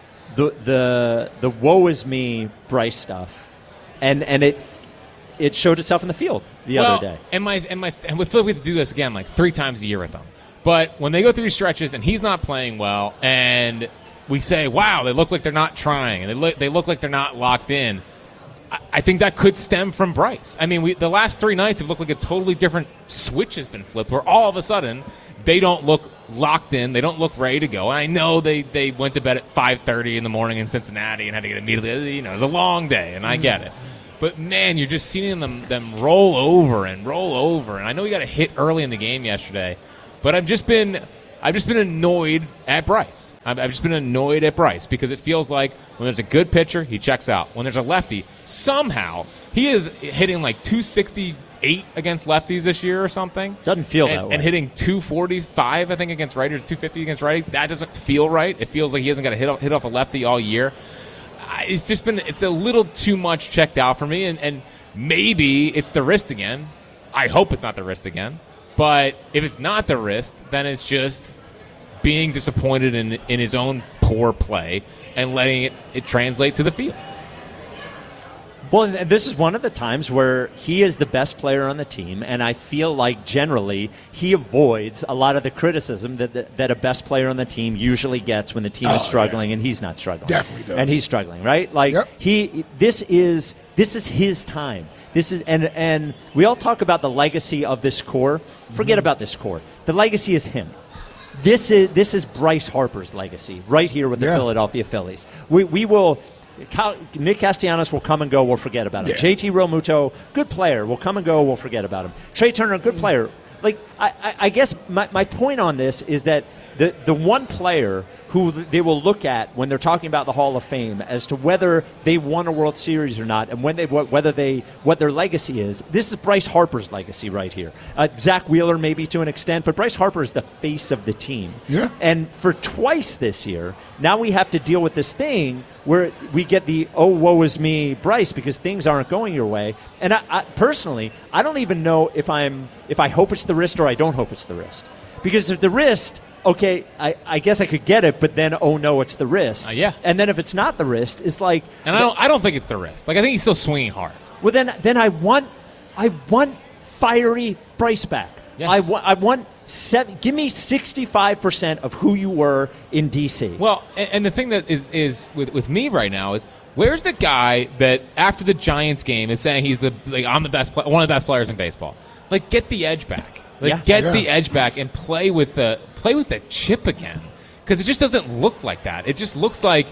the woe is me Bryce stuff, and it showed itself in the field the other day. And we feel like we have to do this again like 3 times a year with them. But when they go through these stretches and he's not playing well, and we say, "Wow, they look like they're not trying, and they look like they're not locked in," I think that could stem from Bryce. I mean, the last 3 nights have looked like a totally different switch has been flipped, where all of a sudden they don't look locked in, they don't look ready to go. And I know they went to bed at 5:30 in the morning in Cincinnati and had to get immediately. It was a long day, and I get it. But man, you're just seeing them roll over. And I know we got a hit early in the game yesterday, but I've just been annoyed at Bryce. I've just been annoyed at Bryce because it feels like when there's a good pitcher, he checks out. When there's a lefty, somehow he is hitting like 268 against lefties this year or something. Doesn't feel that way. And hitting 245, I think, against righties, 250 against righties. That doesn't feel right. It feels like he hasn't got a hit off a lefty all year. It's a little too much checked out for me, and maybe it's the wrist again. I hope it's not the wrist again. But if it's not the wrist, then it's just being disappointed in his own poor play and letting it translate to the field. Well, this is one of the times where he is the best player on the team, and I feel like generally he avoids a lot of the criticism that a best player on the team usually gets when the team is struggling and he's not struggling. Definitely does. And he's struggling, right? Like this is his time. This is and we all talk about the legacy of this core. Forget about this core. The legacy is him. This is Bryce Harper's legacy right here with the Philadelphia Phillies. We will. Nick Castellanos will come and go. We'll forget about him. JT Realmuto, good player, will come and go. We'll forget about him. Trey Turner, good player. Like I guess my point on this is that the one player who they will look at when they're talking about the Hall of Fame as to whether they won a World Series or not, and what their legacy is. This is Bryce Harper's legacy right here. Zach Wheeler maybe to an extent, but Bryce Harper is the face of the team. Yeah. And for twice this year, now we have to deal with this thing where we get the "oh, woe is me" Bryce because things aren't going your way. And I personally, I don't even know if I hope it's the wrist or I don't hope it's the wrist, because if the wrist. Okay, I guess I could get it, but then, oh no, it's the wrist. Yeah. And then if it's not the wrist, it's like... And I don't think it's the wrist. Like, I think he's still swinging hard. Well, then I want fiery Bryce back. Yes. I want... give me 65% of who you were in D.C. Well, and the thing that is with me right now is, where's the guy that after the Giants game is saying he's I'm the best one of the best players in baseball? Like, get the edge back. Get the edge back and play with the chip again, because it just doesn't look like that. It just looks like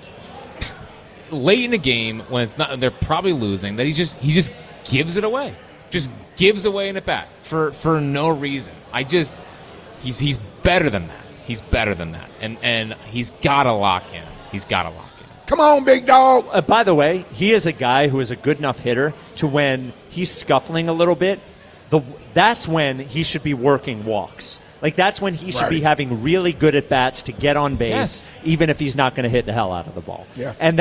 late in the game when it's not, they're probably losing, that he just gives it away, just gives away an at bat for no reason. He's better than that. He's better than that, and he's got to lock in. Come on, big dog. By the way, he is a guy who is a good enough hitter to when he's scuffling a little bit. That's when he should be working walks. Like, that's when he should be having really good at-bats to get on base, even if he's not going to hit the hell out of the ball. Yeah. And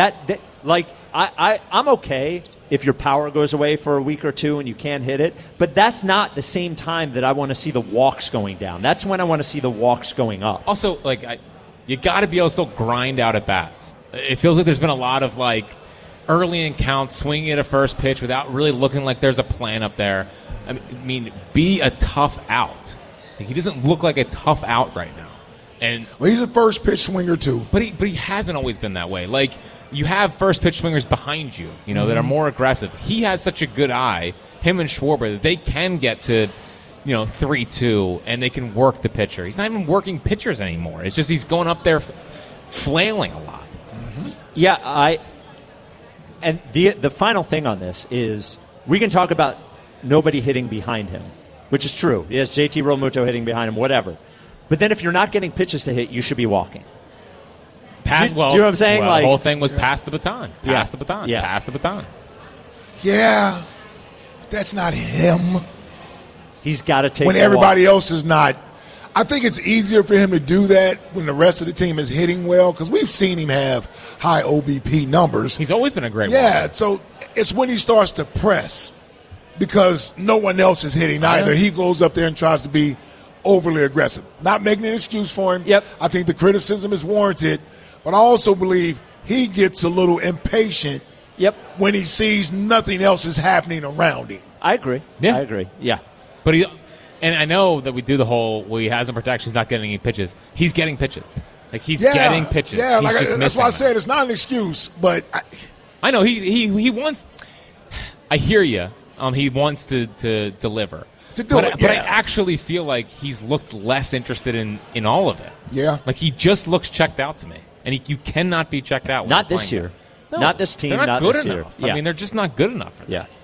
I'm okay if your power goes away for a week or two and you can't hit it, but that's not the same time that I want to see the walks going down. That's when I want to see the walks going up. Also, you got to be able to still grind out at-bats. It feels like there's been a lot of, early in counts, swinging at a first pitch without really looking like there's a plan up there. I mean, be a tough out. He doesn't look like a tough out right now. And he's a first pitch swinger too. But he hasn't always been that way. Like, you have first pitch swingers behind you, that are more aggressive. He has such a good eye, him and Schwarber, that they can get to 3-2 and they can work the pitcher. He's not even working pitchers anymore. It's just he's going up there flailing a lot. Mm-hmm. Yeah, and the final thing on this is we can talk about nobody hitting behind him. which is true. He has JT Realmuto hitting behind him, whatever. But then if you're not getting pitches to hit, you should be walking. Do you know what I'm saying? Well, the whole thing was pass the baton. Pass the baton. Yeah. Pass the baton. Yeah. That's not him. He's got to take when everybody else is not. I think it's easier for him to do that when the rest of the team is hitting well because we've seen him have high OBP numbers. He's always been a great walker. So it's when he starts to press because no one else is hitting either. He goes up there and tries to be overly aggressive. Not making an excuse for him. Yep. I think the criticism is warranted, but I also believe he gets a little impatient when he sees nothing else is happening around him. I agree. Yeah. I agree. Yeah. But and I know that we do the whole he has no protection, he's not getting any pitches. He's getting pitches. Like he's getting pitches. Yeah, he's just that's why I said it's not an excuse, but I know he wants. I hear you. He wants to deliver. But I actually feel like he's looked less interested in all of it. Yeah. Like he just looks checked out to me, and you cannot be checked out. Not this year. No, not this team. They're not good this enough. Year. I mean, they're just not good enough for that.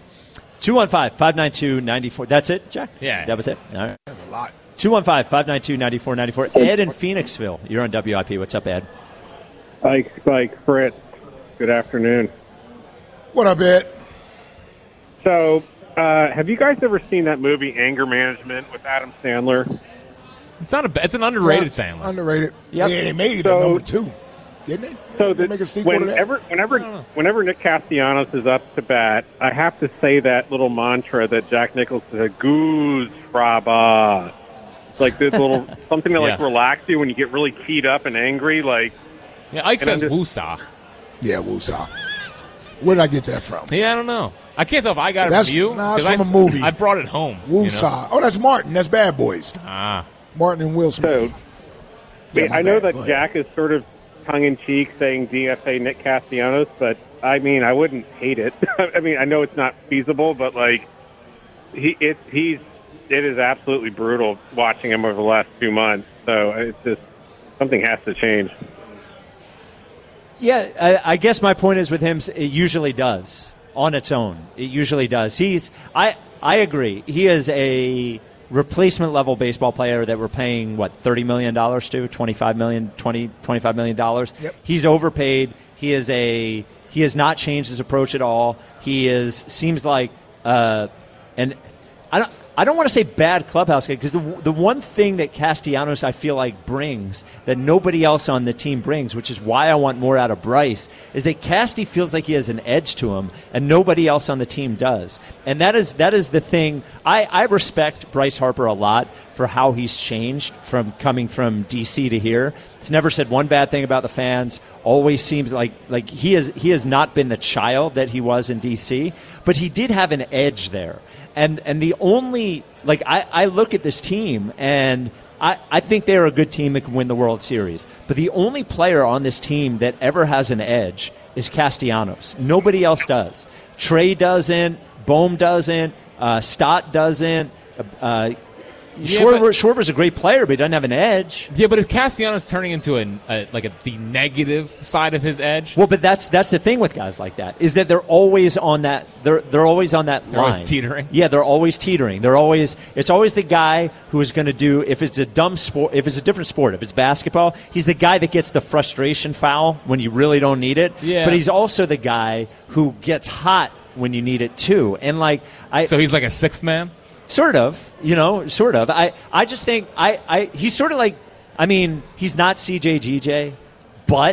215-592-94. That's it, Jack? Yeah. That was it? All right. That's a lot. 215-592-9494. Ed in Phoenixville. You're on WIP. What's up, Ed? Spike, Fritz. Good afternoon. What up, Ed? So, have you guys ever seen that movie Anger Management with Adam Sandler? It's not it's an underrated Sandler. Underrated. Yep. Yeah, they made it number 2, didn't they? So they make a sequel to that? whenever Nick Castellanos is up to bat, I have to say that little mantra that Jack Nicholson said, "Goose fraba." It's like this little something that relax you when you get really keyed up and angry. Like, Ike says woosah. Yeah, woosah. Where did I get that from? Yeah, I don't know. I can't tell if I got it from you. Nah, it's from a movie. I brought it home. Woosah. Oh, that's Martin. That's Bad Boys. Martin and Will Smith. So, I know that Jack is sort of tongue-in-cheek saying DFA Nick Castellanos, but, I mean, I wouldn't hate it. I mean, I know it's not feasible, but, like, it is absolutely brutal watching him over the last 2 months. So it's just something has to change. Yeah, I guess my point is with him, it usually does on its own. It usually does. I agree. He is a replacement level baseball player that we're paying $30 million to, $25 million. Yep. He's overpaid. He has not changed his approach at all. Seems like and I don't want to say bad clubhouse guy because the one thing that Castellanos I feel like brings that nobody else on the team brings, which is why I want more out of Bryce, is that Casty feels like he has an edge to him and nobody else on the team does. And that is the thing. I respect Bryce Harper a lot for how he's changed from coming from DC to here. He's never said one bad thing about the fans. Always seems like he has not been the child that he was in DC, but he did have an edge there. And the only, I look at this team and I think they're a good team that can win the World Series. But the only player on this team that ever has an edge is Castellanos. Nobody else does. Trey doesn't. Bohm doesn't. Stott doesn't. Schwarber's a great player, but he doesn't have an edge. Yeah, but is Castellanos turning into the negative side of his edge? Well, but that's the thing with guys like that is that they're always on that. They're always on that line. They're always teetering. Yeah, they're always teetering. It's always the guy who is going to do if it's a dumb sport, if it's a different sport, if it's basketball, he's the guy that gets the frustration foul when you really don't need it. Yeah. But he's also the guy who gets hot when you need it too. And so he's like a sixth man. Sort of. I just think he's sort of like, I mean, he's not CJ but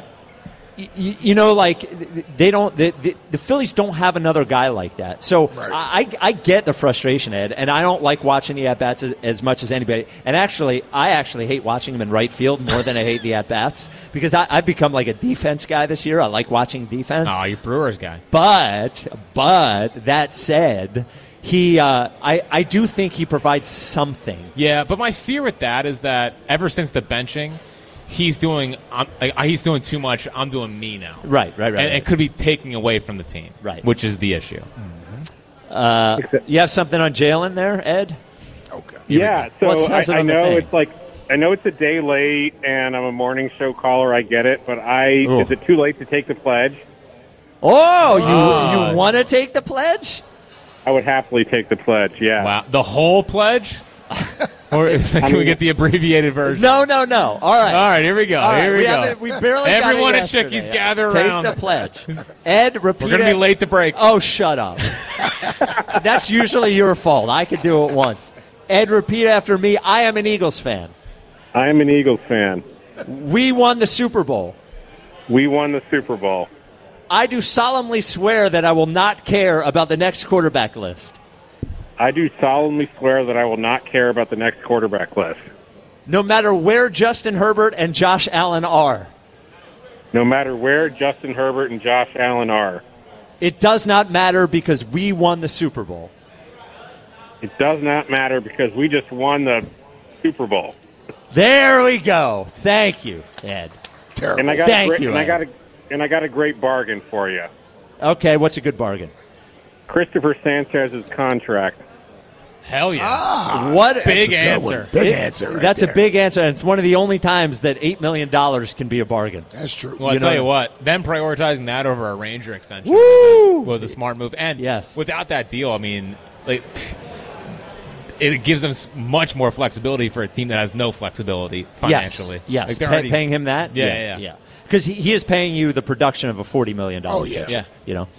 they don't. The Phillies don't have another guy like that. So right. I get the frustration, Ed, and I don't like watching the at bats as much as anybody. And I actually hate watching him in right field more than I hate the at bats because I've become like a defense guy this year. I like watching defense. Oh, you're Brewers guy. But that said. I do think he provides something. Yeah, but my fear with that is that ever since the benching, he's doing too much. I'm doing me now. Right. And it could be taking away from the team. Right. Which is the issue. Mm-hmm. You have something on Jalen there, Ed? Okay. Yeah. So I know it's a day late, and I'm a morning show caller. I get it, but is it too late to take the pledge? Oh, you want to take the pledge? I would happily take the pledge, yeah. Wow. The whole pledge? Or can we get the abbreviated version? No. All right, here we go. All right, here we go. We barely Everyone got it at Chickies yesterday. gather around. Take the pledge. Ed, repeat We're going to be late to break. Oh, shut up. That's usually your fault. I could do it once. Ed, repeat after me. I am an Eagles fan. I am an Eagles fan. We won the Super Bowl. We won the Super Bowl. I do solemnly swear that I will not care about the next quarterback list. I do solemnly swear that I will not care about the next quarterback list. No matter where Justin Herbert and Josh Allen are. No matter where Justin Herbert and Josh Allen are. It does not matter because we won the Super Bowl. It does not matter because we just won the Super Bowl. There we go. Thank you, Ed. Terrible. And I got Thank you, Ed. I got a great bargain for you. Okay, what's a good bargain? Christopher Sanchez's contract. Hell yeah. What big answer. Big answer. Right That's there. a big answer, and it's one of the only times that $8 million can be a bargain. That's true. Well, I'll tell you what, them prioritizing that over a Ranger extension was a smart move. And without that deal, I mean, like, it gives them much more flexibility for a team that has no flexibility financially. Yes. Like, they're already Paying him that? Yeah. Because he is paying you the production of a $40 million pitch. Yeah. You know?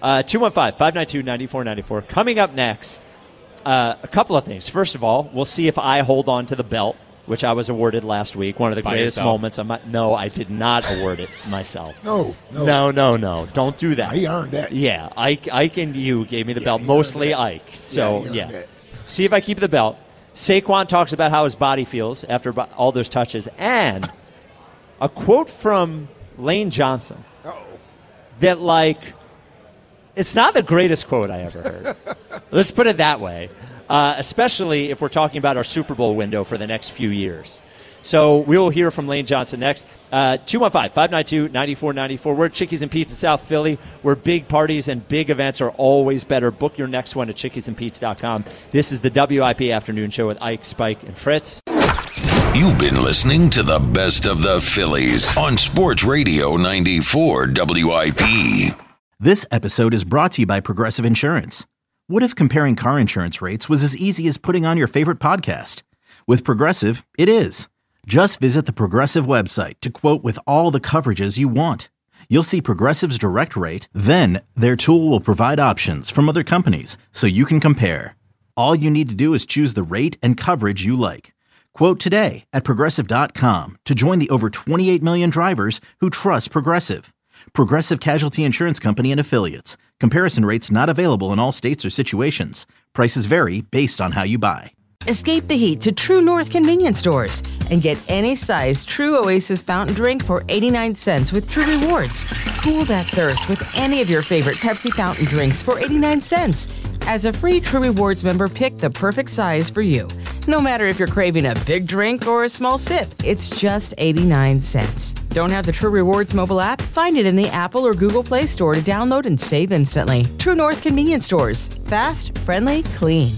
215-592-9494. Coming up next, a couple of things. First of all, we'll see if I hold on to the belt, which I was awarded last week. One of the greatest moments. No, I did not award it myself. No. Don't do that. He earned that. Yeah, Ike and you gave me the belt. Mostly Ike. So, he earned it. See if I keep the belt. Saquon talks about how his body feels after all those touches. And a quote from Lane Johnson that, like, it's not the greatest quote I ever heard. Let's put it that way, especially if we're talking about our Super Bowl window for the next few years. So we'll hear from Lane Johnson next. 215-592-9494. We're at Chickies and Pete's in South Philly, where big parties and big events are always better. Book your next one at chickiesandpete's.com. This is the WIP Afternoon Show with Ike, Spike, and Fritz. You've been listening to the best of the Phillies on Sports Radio 94 WIP. This episode is brought to you by Progressive Insurance. What if comparing car insurance rates was as easy as putting on your favorite podcast? With Progressive, it is. Just visit the Progressive website to quote with all the coverages you want. You'll see Progressive's direct rate, then their tool will provide options from other companies so you can compare. All you need to do is choose the rate and coverage you like. Quote today at Progressive.com to join the over 28 million drivers who trust Progressive. Progressive Casualty Insurance Company and Affiliates. Comparison rates not available in all states or situations. Prices vary based on how you buy. Escape the heat to True North convenience stores and get any size True Oasis fountain drink for 89 cents with True Rewards. Cool that thirst with any of your favorite Pepsi fountain drinks for 89 cents. As a free True Rewards member, pick the perfect size for you. No matter if you're craving a big drink or a small sip, it's just 89 cents. Don't have the True Rewards mobile app? Find it in the Apple or Google Play Store to download and save instantly. True North convenience stores. Fast, friendly, clean.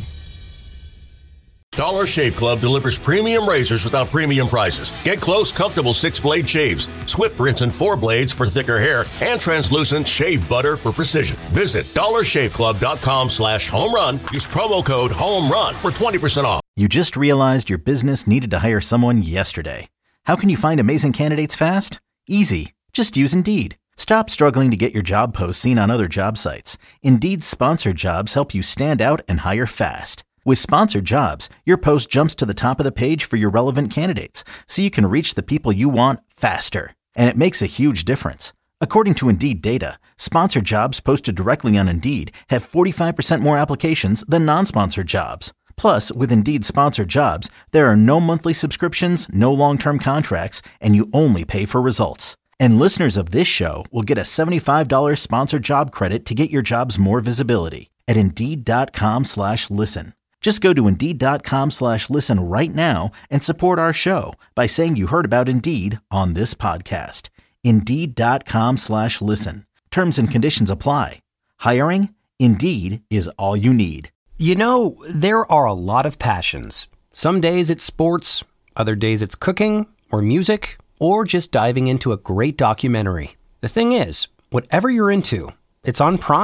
Dollar Shave Club delivers premium razors without premium prices. Get close, comfortable 6-blade shaves, swift rinse and 4 blades for thicker hair, and translucent shave butter for precision. Visit dollarshaveclub.com/homerun. Use promo code HOMERUN for 20% off. You just realized your business needed to hire someone yesterday. How can you find amazing candidates fast? Easy. Just use Indeed. Stop struggling to get your job posts seen on other job sites. Indeed's sponsored jobs help you stand out and hire fast. With sponsored jobs, your post jumps to the top of the page for your relevant candidates, so you can reach the people you want faster. And it makes a huge difference. According to Indeed data, sponsored jobs posted directly on Indeed have 45% more applications than non-sponsored jobs. Plus, with Indeed sponsored jobs, there are no monthly subscriptions, no long-term contracts, and you only pay for results. And listeners of this show will get a $75 sponsored job credit to get your jobs more visibility at Indeed.com/listen. Just go to Indeed.com/listen right now and support our show by saying you heard about Indeed on this podcast. Indeed.com/listen. Terms and conditions apply. Hiring? Indeed is all you need. You know, there are a lot of passions. Some days it's sports, other days it's cooking or music, or just diving into a great documentary. The thing is, whatever you're into, it's on Prime.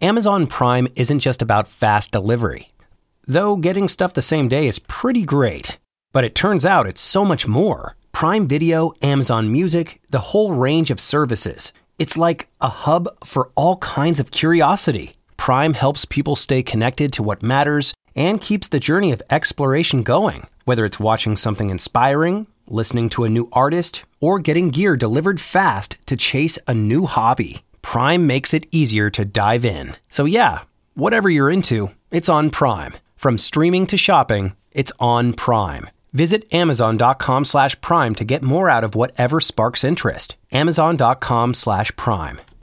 Amazon Prime isn't just about fast delivery. Though getting stuff the same day is pretty great. But it turns out it's so much more. Prime Video, Amazon Music, the whole range of services. It's like a hub for all kinds of curiosity. Prime helps people stay connected to what matters and keeps the journey of exploration going. Whether it's watching something inspiring, listening to a new artist, or getting gear delivered fast to chase a new hobby, Prime makes it easier to dive in. So yeah, whatever you're into, it's on Prime. From streaming to shopping, it's on Prime. Visit Amazon.com/Prime to get more out of whatever sparks interest. Amazon.com/Prime.